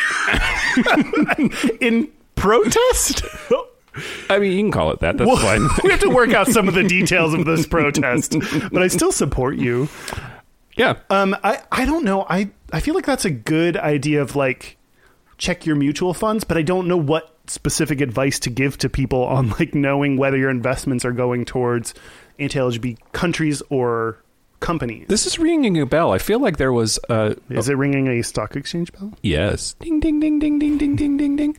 In protest? I mean, you can call it that. That's Well, fine. we have to work out some of the details of this protest, but I still support you. Yeah. Um, I, I don't know. I, I feel like that's a good idea of like check your mutual funds, but I don't know what specific advice to give to people on like knowing whether your investments are going towards anti-L G B T countries or companies. This is ringing a bell. I feel like there was uh Is it ringing a stock exchange bell? yes. Ding ding ding ding ding ding ding ding ding.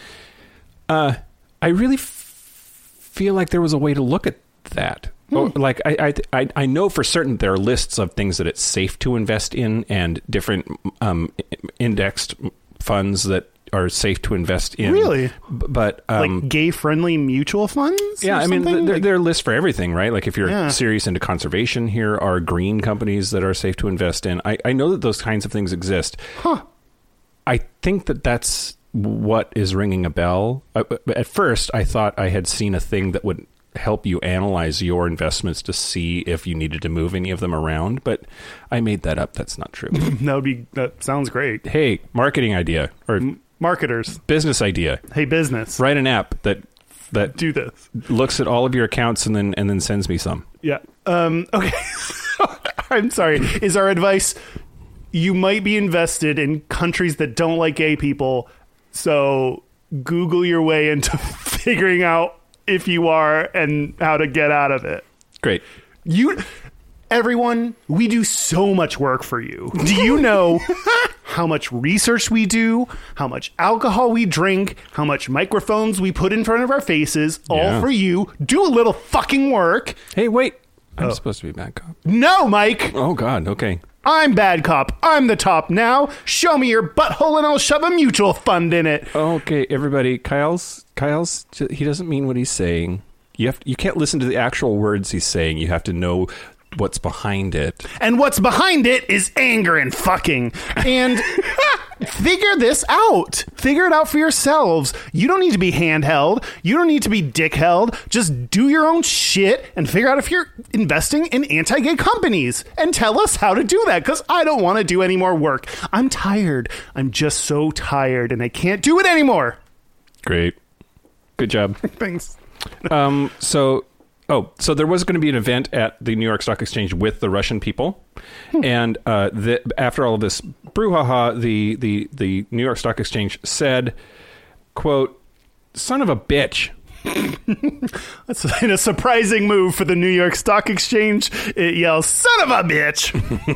Uh I really f- feel like there was a way to look at that. Hmm. Oh, like I, I I I know for certain there are lists of things that it's safe to invest in and different um indexed funds that are safe to invest in. Really? B- But um Like gay-friendly mutual funds? yeah, or I mean, something? there, Like- there are lists for everything, right? Like if you're Yeah. serious into conservation, here are green companies that are safe to invest in. I, I know that those kinds of things exist. Huh. I think that that's what is ringing a bell. Uh, at first, I thought I had seen a thing that would help you analyze your investments to see if you needed to move any of them around, but I made that up. That's not true. That would be. That sounds great. Hey, marketing idea or Marketers, business idea. hey business, Write an app that that do this. looks at all of your accounts and then and then sends me some. Yeah. Um. Okay. I'm sorry. Is our advice? You might be invested in countries that don't like gay people, so Google your way into figuring out if you are and how to get out of it. Great. You, everyone, we do so much work for you. Do you know how much research we do, how much alcohol we drink, how much microphones we put in front of our faces, all Yeah. for you? Do a little fucking work. Hey, wait. I'm Oh. supposed to be bad cop. No, Mike. Oh, God. Okay. I'm bad cop. I'm the top now. Show me your butthole and I'll shove a mutual fund in it. Okay, everybody. Kyle's Kyle's he doesn't mean what he's saying. You have you can't listen to the actual words he's saying. You have to know what's behind it. And what's behind it is anger and fucking. And figure this out. Figure it out for yourselves. You don't need to be handheld. You don't need to be dick-held. Just do your own shit and figure out if you're investing in anti-gay companies. And tell us how to do that, because I don't want to do any more work. I'm tired. I'm just so tired, and I can't do it anymore. Great. Good job. Thanks. um so oh, so there was going to be an event at the New York Stock Exchange with the Russian people. And uh the, after all of this brouhaha, the the the New York Stock Exchange said, quote, "Son of a bitch." That's in a surprising move for the New York Stock Exchange. It yells, "Son of a bitch!"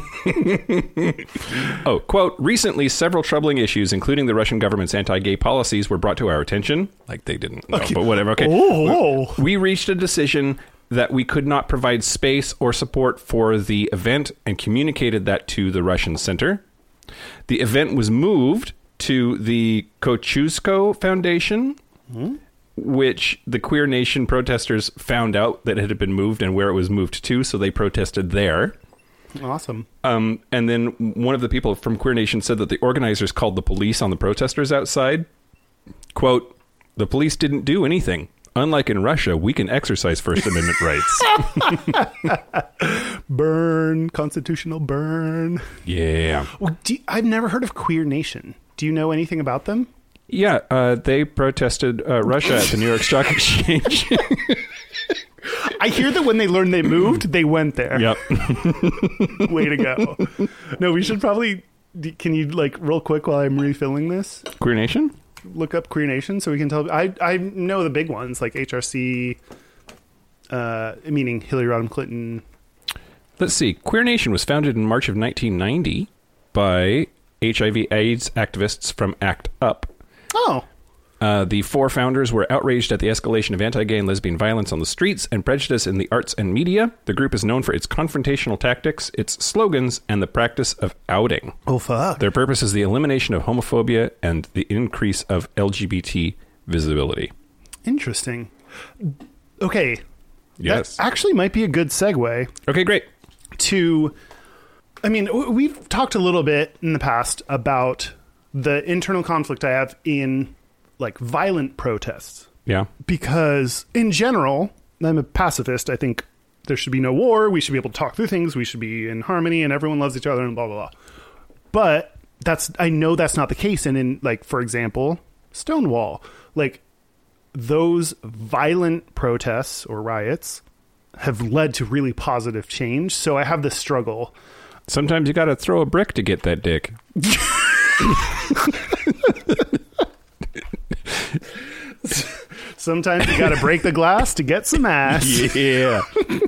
Oh, quote, "Recently, several troubling issues, including the Russian government's anti-gay policies, were brought to our attention." Like they didn't know, but whatever. Okay. Oh. We reached a decision that we could not provide space or support for the event and communicated that to the Russian Center. The event was moved to the Kosciuszko Foundation, which the Queer Nation protesters found out that it had been moved and where it was moved to, so they protested there. Awesome. Um, and then one of the people from Queer Nation said that the organizers called the police on the protesters outside. Quote, "The police didn't do anything. Unlike in Russia, we can exercise First Amendment rights." Burn. Constitutional burn. Yeah. Well, do you- I've never heard of Queer Nation. Do you know anything about them? Yeah, uh, they protested uh, Russia at the New York Stock Exchange. I hear that when they learned they moved, they went there. Yep. Way to go. No, we should probably... d- Can you, like, real quick while I'm refilling this, Queer Nation? look up Queer Nation so we can tell... I, I know the big ones, like H R C, uh, meaning Hillary Rodham Clinton. Let's see. Queer Nation was founded in March of nineteen ninety by H I V AIDS activists from ACT UP. Oh. Uh, the four founders were outraged at the escalation of anti-gay and lesbian violence on the streets and prejudice in the arts and media. The group is known for its confrontational tactics, its slogans, and the practice of outing. Oh, fuck. Their purpose is the elimination of homophobia and the increase of L G B T visibility. Interesting. Okay. Yes. That actually might be a good segue. Okay, great. To, I mean, w- we've talked a little bit in the past about the internal conflict I have in, like, violent protests. Yeah. Because, in general, I'm a pacifist. I think there should be no war. We should be able to talk through things. We should be in harmony, and everyone loves each other, and blah, blah, blah. But that's, I know that's not the case. And in, like, for example, Stonewall, like, those violent protests or riots have led to really positive change. So I have this struggle. Sometimes you got to throw a brick to get that dick. Sometimes you got to break the glass to get some ass. Yeah.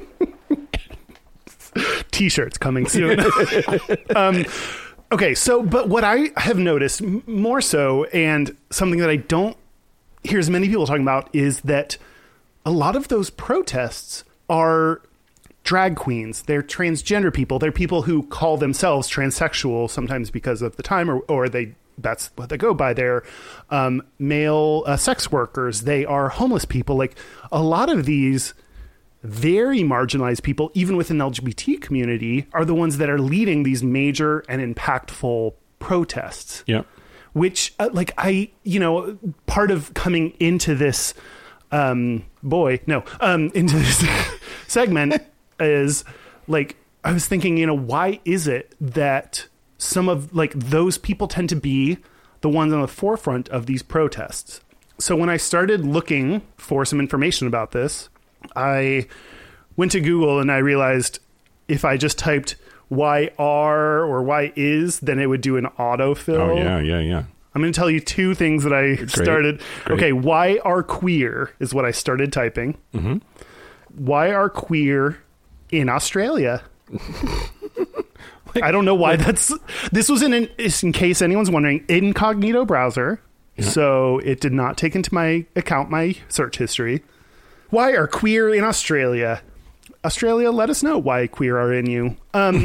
T-shirts coming soon. um, okay, so, but what I have noticed m- more so, and something that I don't hear as many people talking about, is that a lot of those protests are drag queens. They're transgender people. They're people who call themselves transsexual, sometimes because of the time, or, or they that's what they go by. They're um, male uh, sex workers. They are homeless people. Like, a lot of these very marginalized people, even within the L G B T community, are the ones that are leading these major and impactful protests. Yeah. Which, uh, like, I, you know, part of coming into this, um, boy, no, um, into this segment is, like, I was thinking, you know, why is it that some of, like, those people tend to be the ones on the forefront of these protests? So when I started looking for some information about this, I went to Google and I realized if I just typed Y R or Y is, then it would do an autofill. Oh, yeah, yeah, yeah. I'm going to tell you two things that I Great. started. Great. Okay, why are queer is what I started typing. Mm-hmm. Why are queer in Australia? Like, I don't know why like, that's... This was in, an, in case anyone's wondering, incognito browser. Yeah. So it did not take into my account my search history. Why are queer in Australia? Australia, let us know why queer are in you. Um,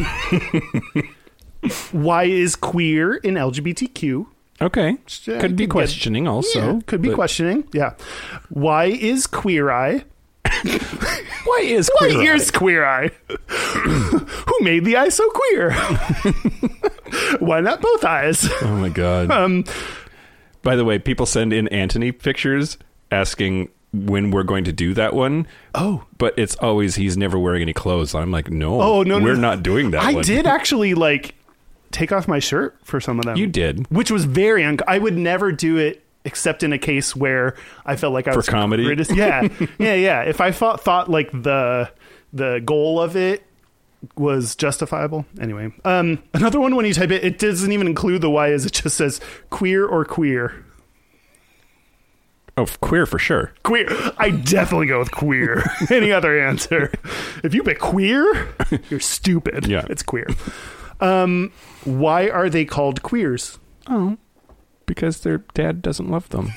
why is queer in L G B T Q? Okay. Uh, could be questioning get, also. Yeah, could be but... questioning. Yeah. Why is Queer Eye? Why is Why Queer is Eye? Queer Eye? Who made the eye so queer? Why not both eyes? Oh my God. Um, By the way, people send in Anthony pictures asking when we're going to do that one. Oh. But it's always he's never wearing any clothes. I'm like, no, oh, no, we're no. not doing that I one. did actually, like, take off my shirt for some of them. You did. Which was very... Un- I would never do it except in a case where I felt like I for was... For comedy? Greatest. Yeah. yeah, yeah. If I thought, thought like, the the goal of it was justifiable. Anyway. Um, another one, when you type it, it doesn't even include the Y, is it just says queer or queer. Oh, queer for sure. Queer. I definitely go with queer. Any other answer? If you pick queer, you're stupid. Yeah. It's queer. Um, why are they called queers? Oh, because their dad doesn't love them.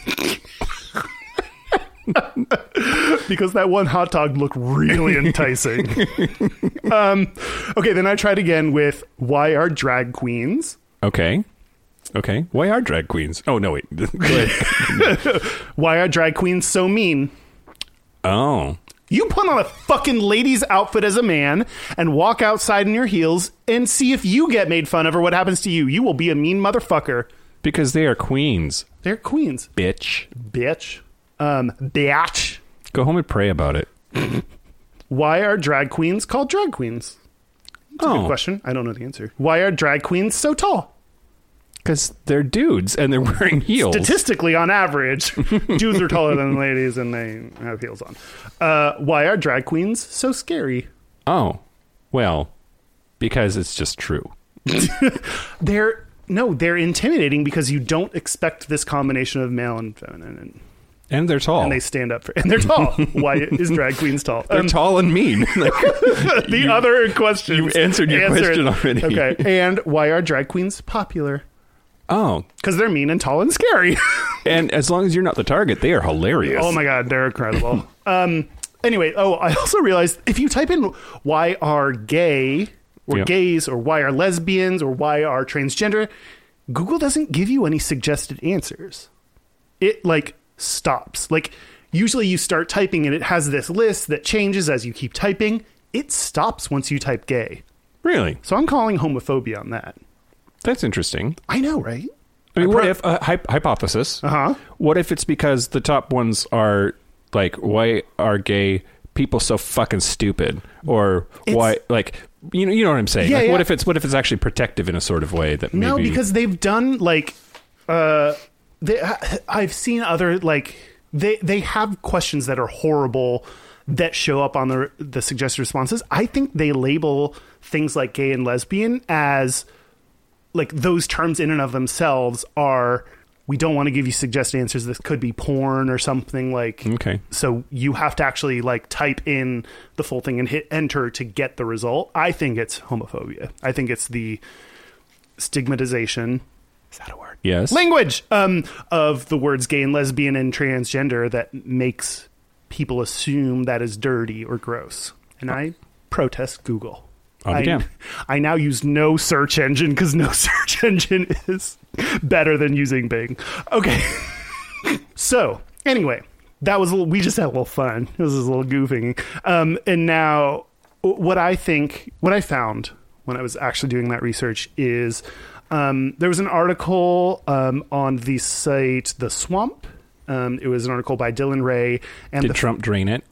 Because that one hot dog looked really enticing. um, okay, then I tried again with why are drag queens? Okay. Okay. Why are drag queens? Oh, no, wait. Go ahead. Why are drag queens so mean? Oh. You put on a fucking lady's outfit as a man and walk outside in your heels and see if you get made fun of or what happens to you. You will be a mean motherfucker. Because they are queens. They're queens. Bitch. Bitch. Um, bitch. Go home and pray about it. Why are drag queens called drag queens? That's oh. a good question. I don't know the answer. Why are drag queens so tall? Because they're dudes and they're wearing heels. Statistically, on average, dudes are taller than ladies and they have heels on. Uh, why are drag queens so scary? Oh, well, because it's just true. They're no, they're intimidating because you don't expect this combination of male and feminine, and, and they're tall, and they stand up for, and they're tall. Why is drag queens tall? They're um, tall and mean. the you, other question, you answered your answered. question already. Okay, and why are drag queens popular? Oh, because they're mean and tall and scary. And as long as you're not the target, they are hilarious. Oh my God, they're incredible. um, anyway, oh, I also realized if you type in why are gay or Yeah. gays or why are lesbians or why are transgender, Google doesn't give you any suggested answers. It like stops. Like usually you start typing and it has this list that changes as you keep typing. It stops once you type gay. Really? So I'm calling homophobia on that. That's interesting. I know, right? I mean, I what pro- if, uh, hy- hypothesis, Uh-huh. what if it's because the top ones are like, why are gay people so fucking stupid? Or It's- why, like, you know, you know what I'm saying? Yeah, like, yeah. What if it's, what if it's actually protective in a sort of way that maybe... No, because they've done like, uh, they, I've seen other like they they have questions that are horrible that show up on the the suggested responses. I think they label things like gay and lesbian as like those terms in and of themselves are. We don't want to give you suggested answers. This could be porn or something like. Okay. So you have to actually like type in the full thing and hit enter to get the result. I think it's homophobia. I think it's the stigmatization. Is that a word? Yes. Language um, of the words gay and lesbian and transgender that makes people assume that is dirty or gross. And I protest Google. I'll be I, damned. I now use no search engine because no search engine is better than using Bing. Okay. So anyway, that was a little, we just had a little fun. It was just a little goofing. Um, and now what I think, what I found when I was actually doing that research is um, there was an article um, on the site The Swamp. Um, it was an article by Dylan Ray. And Did the, Trump drain it?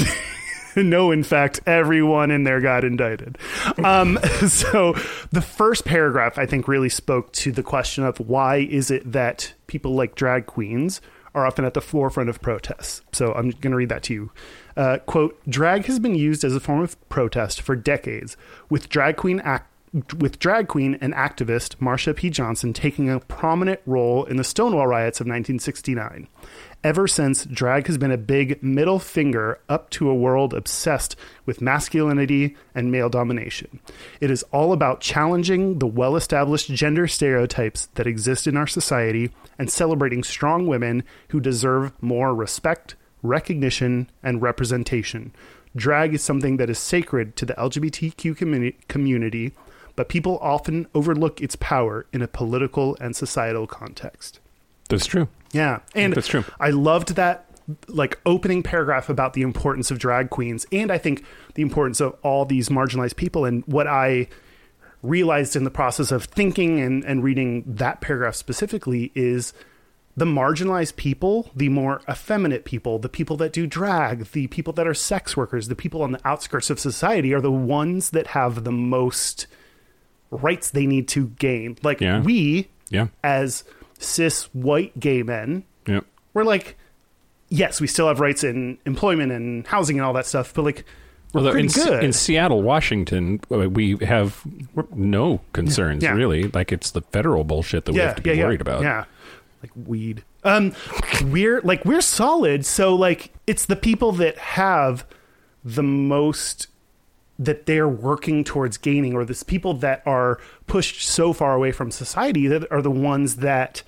No, in fact, everyone in there got indicted. Um, so the first paragraph, I think, really spoke to the question of why is it that people like drag queens are often at the forefront of protests. So I'm going to read that to you. Uh, quote, drag has been used as a form of protest for decades, with drag queen act with drag queen and activist Marsha P. Johnson taking a prominent role in the Stonewall riots of nineteen sixty-nine. Ever since, drag has been a big middle finger up to a world obsessed with masculinity and male domination. It is all about challenging the well-established gender stereotypes that exist in our society and celebrating strong women who deserve more respect, recognition, and representation. Drag is something that is sacred to the L G B T Q communi- community, but people often overlook its power in a political and societal context. That's true. Yeah. And That's true. I loved that like opening paragraph about the importance of drag queens. And I think the importance of all these marginalized people. And what I realized in the process of thinking and, and reading that paragraph specifically is the marginalized people, the more effeminate people, the people that do drag, the people that are sex workers, the people on the outskirts of society are the ones that have the most rights they need to gain. Like Yeah. we, Yeah. as cis white gay men, Yep. we're like, yes, we still have rights in employment and housing and all that stuff, but like, we're Although pretty in, Se- good. in Seattle, Washington, uh, we have no concerns, Yeah. really. Like, it's the federal bullshit that we have to be yeah, worried yeah, about. Yeah, like weed. Um, we're like we're solid. So like, it's the people that have the most that they're working towards gaining, or this people that are pushed so far away from society that are the ones that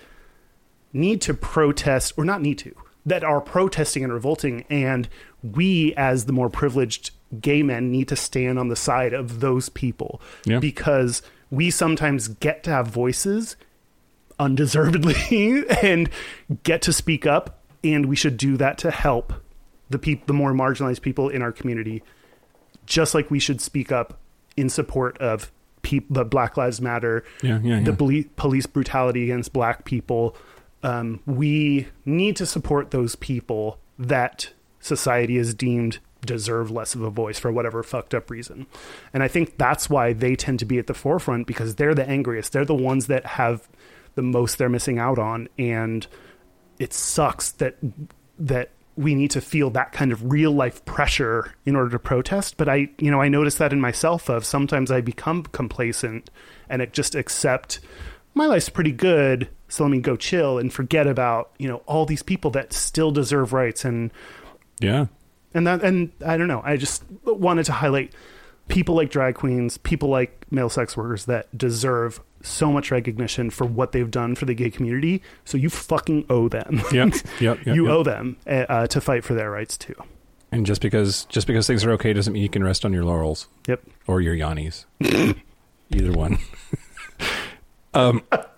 need to protest, or not need to, that are protesting and revolting. And we, as the more privileged gay men, need to stand on the side of those people Yeah. because we sometimes get to have voices undeservedly and get to speak up. And we should do that to help the people, the more marginalized people in our community, just like we should speak up in support of pe- the Black Lives Matter, Yeah, yeah, the yeah. beli- police brutality against black people. Um, we need to support those people that society has deemed deserve less of a voice for whatever fucked up reason. And I think that's why they tend to be at the forefront, because they're the angriest. They're the ones that have the most they're missing out on. And it sucks that that we need to feel that kind of real life pressure in order to protest. But I, you know, I notice that in myself of sometimes I become complacent and it just accept my life's pretty good, so let me go chill and forget about, you know, all these people that still deserve rights. And, Yeah. and that, and I don't know, I just wanted to highlight people like drag queens, people like male sex workers that deserve so much recognition for what they've done for the gay community. So you fucking owe them. Yep. Yep. yep you yep. owe them uh, to fight for their rights too. And just because just because things are okay doesn't mean you can rest on your laurels. Yep. Or your yannies. Either one. um.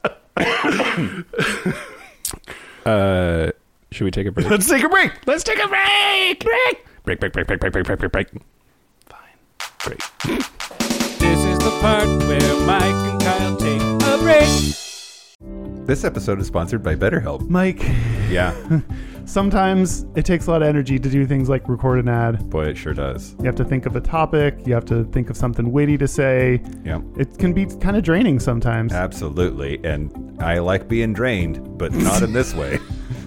uh. Should we take a break? Let's take a break. Let's take a break. Break. Break. Break. Break. Break. Break. Break. Break. Break. Break. Fine. Break. This is the part where Mike and Kyle take a break. This episode is sponsored by BetterHelp. Mike, Yeah. sometimes it takes a lot of energy to do things like record an ad. Boy, it sure does. You have to think of a topic. You have to think of something witty to say. Yeah. It can be kind of draining sometimes. Absolutely. And I like being drained, but not in this way.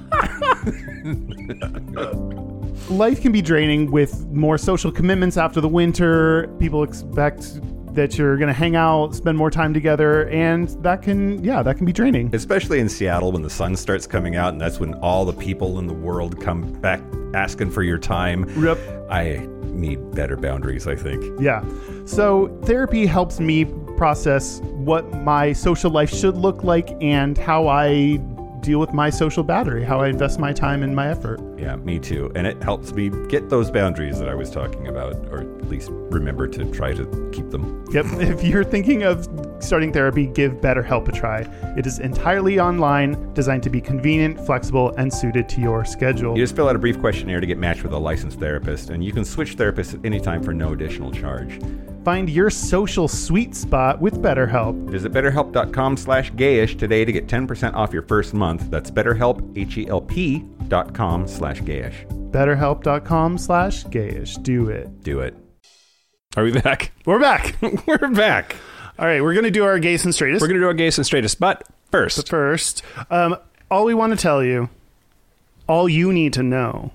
Life can be draining with more social commitments after the winter. People expect that you're going to hang out, spend more time together, and that can, yeah, that can be draining. Especially in Seattle when the sun starts coming out, and that's when all the people in the world come back asking for your time. Yep. I need better boundaries, I think. Yeah. So therapy helps me process what my social life should look like and how I deal with my social battery, how I invest my time and my effort. Yeah, me too. And it helps me get those boundaries that I was talking about, or at least remember to try to keep them. Yep. If you're thinking of starting therapy, give BetterHelp a try. It is entirely online, designed to be convenient, flexible, and suited to your schedule. You just fill out a brief questionnaire to get matched with a licensed therapist, and you can switch therapists at any time for no additional charge. Find your social sweet spot with BetterHelp. Visit betterhelp.com slash gayish today to get ten percent off your first month. That's betterhelp, H-E-L-P dot com slash gayish. BetterHelp.com slash gayish. Do it. Do it. Are we back? We're back. We're back. All right, we're going to do our gays and straightest. We're going to do our gays and straightest, but first. But first, um, all we want to tell you, all you need to know.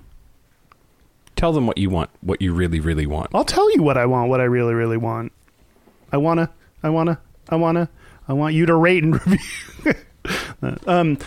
Tell them what you want, what you really, really want. I'll tell you what I want, what I really, really want. I want to, I want to, I want to, I want you to rate and review. um,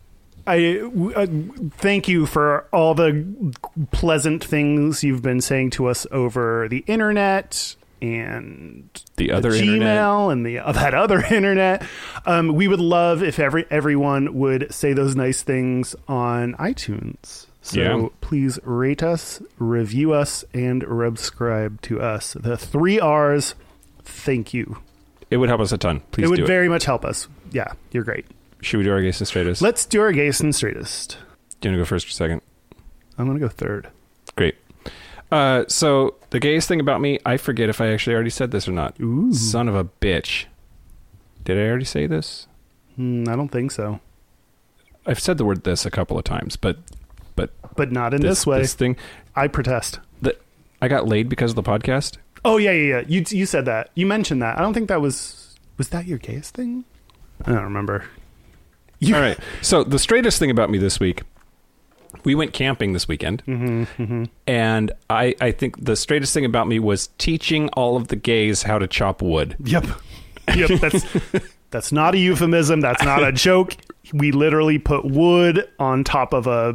I uh, thank you for all the pleasant things you've been saying to us over the internet and The other Gmail internet. and the uh, that other internet. Um, we would love if every everyone would say those nice things on iTunes. So Yeah. please rate us, review us, and subscribe to us. The three R's. Thank you. It would help us a ton. Please it would do very much help us. Yeah, you're great. it. Should we do our gays and straightest? Let's do our gayest and straightest. Do you want to go first or second? I'm going to go third. Great. Uh, so the gayest thing about me, I forget if I actually already said this or not. Ooh. Son of a bitch. Did I already say this? Hmm, I don't think so. I've said the word this a couple of times, but but But not in this, this, way. this thing I protest. that I got laid because of the podcast. Oh, yeah, yeah, yeah. You you said that. You mentioned that. I don't think that was... Was that your gayest thing? I don't remember. You, All right. So the straightest thing about me this week, we went camping this weekend, Mm-hmm, mm-hmm. and I, I think the straightest thing about me was teaching all of the gays how to chop wood. Yep. Yep. That's that's not a euphemism. That's not a joke. We literally put wood on top of a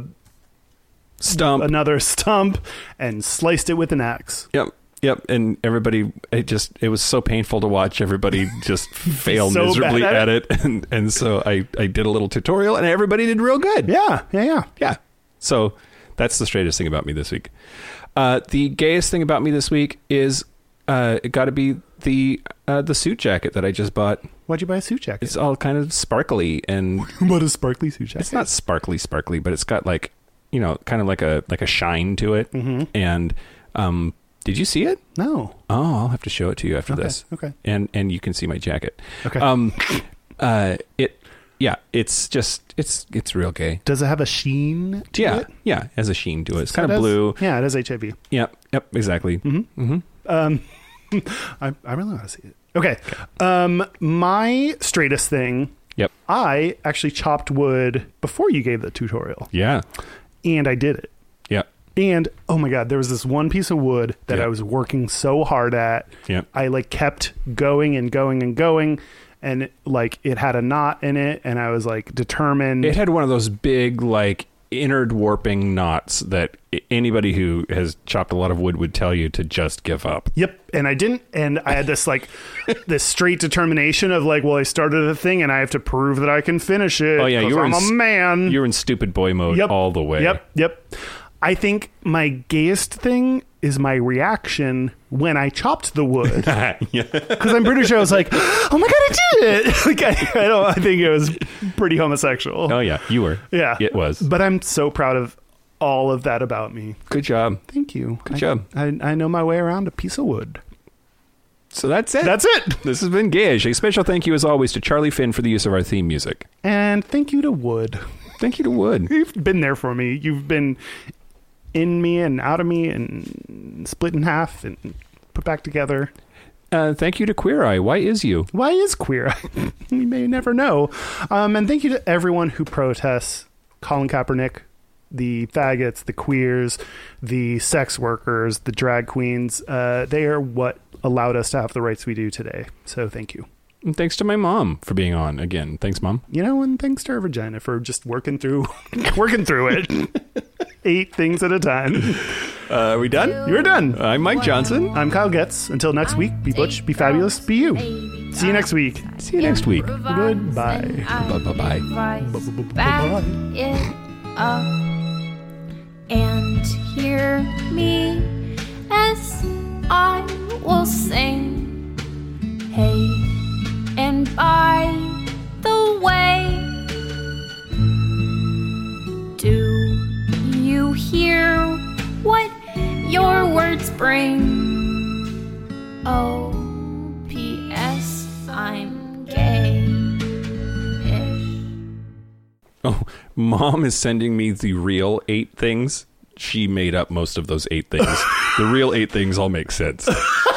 Stump. another stump and sliced it with an axe. Yep. Yep. And everybody, it just, it was so painful to watch everybody just fail So miserably bad at at it. And, and so I, I did a little tutorial and everybody did real good. Yeah. Yeah. Yeah. Yeah. So that's the straightest thing about me this week. Uh, the gayest thing about me this week is uh, it got to be the uh, the suit jacket that I just bought. Why'd you buy a suit jacket? It's all kind of sparkly and What a sparkly suit jacket. it's not sparkly sparkly, but it's got like, you know, kind of like a like a shine to it. Mm-hmm. And um, did you see it? No. Oh, I'll have to show it to you after Okay, this. okay. And and you can see my jacket. Okay. Um, uh, it yeah, it's just it's it's real gay. Does it have a sheen to Yeah, it? yeah, it has a sheen to it. It's So kind it of has- blue. Yeah, it has H I V. Yep, yep, exactly. Mm-hmm. Mm-hmm. Um, I, I really want to see it. Okay. Um, my straightest thing, Yep. I actually chopped wood before you gave the tutorial, Yeah. and I did it. Yep. And oh my god, there was this one piece of wood that Yep. I was working so hard at. Yep. I like kept going and going and going, and like it had a knot in it, and I was like determined. It had one of those big, like, innard warping knots that anybody who has chopped a lot of wood would tell you to just give up. Yep. And I didn't. And I had this like this straight determination of like, well, I started a thing and I have to prove that I can finish it. Oh yeah, 'cause you were I'm in, a man. You're in stupid boy mode Yep. all the way. Yep. Yep. I think my gayest thing is my reaction when I chopped the wood. Because I'm pretty sure I was like, oh my God, I did it. Like, I, I don't, I think it was pretty homosexual. Oh yeah, you were. Yeah. It was. But I'm so proud of all of that about me. Good job. Thank you. Good I, job. I, I know my way around a piece of wood. So that's it. That's it. This has been Gayish. A special thank you as always to Charlie Finn for the use of our theme music. And thank you to Wood. Thank you to Wood. You've been there for me. You've been in me and out of me and split in half and put back together. Uh, thank you to Queer Eye. Why is you? Why is Queer Eye? You may never know. Um, and thank you to everyone who protests Colin Kaepernick, the faggots, the queers, the sex workers, the drag queens. Uh, they are what allowed us to have the rights we do today. So thank you. And thanks to my mom for being on again. Thanks, Mom. You know, and thanks to our vagina for just working through, working through it. Eight things at a time. Uh, are we done? You're done. I'm Mike Johnson. I'm Kyle Getz. Until next week, be butch, be fabulous, be you. See you next week. See you next week. Goodbye. Bye-bye. Back it up and hear me as I will sing. Hey, and by the way, do you hear what your words bring? Oh, P S I'm gay-ish. Oh, Mom is sending me the real eight things. She made up most of those eight things. The real eight things all make sense.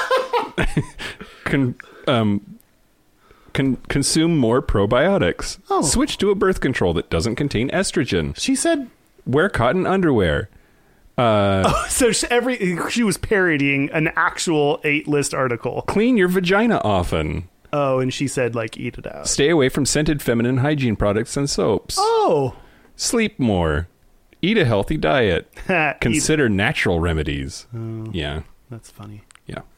Con, um, con, consume more probiotics. Oh. Switch to a birth control that doesn't contain estrogen. She said, Wear cotton underwear. Uh, oh, so she, every she was parodying an actual eight list article. Clean your vagina often. Oh, and she said, like, eat it out. Stay away from scented feminine hygiene products and soaps. Oh. Sleep more. Eat a healthy diet. Eat- Consider natural remedies. Oh, Yeah. that's funny. Yeah.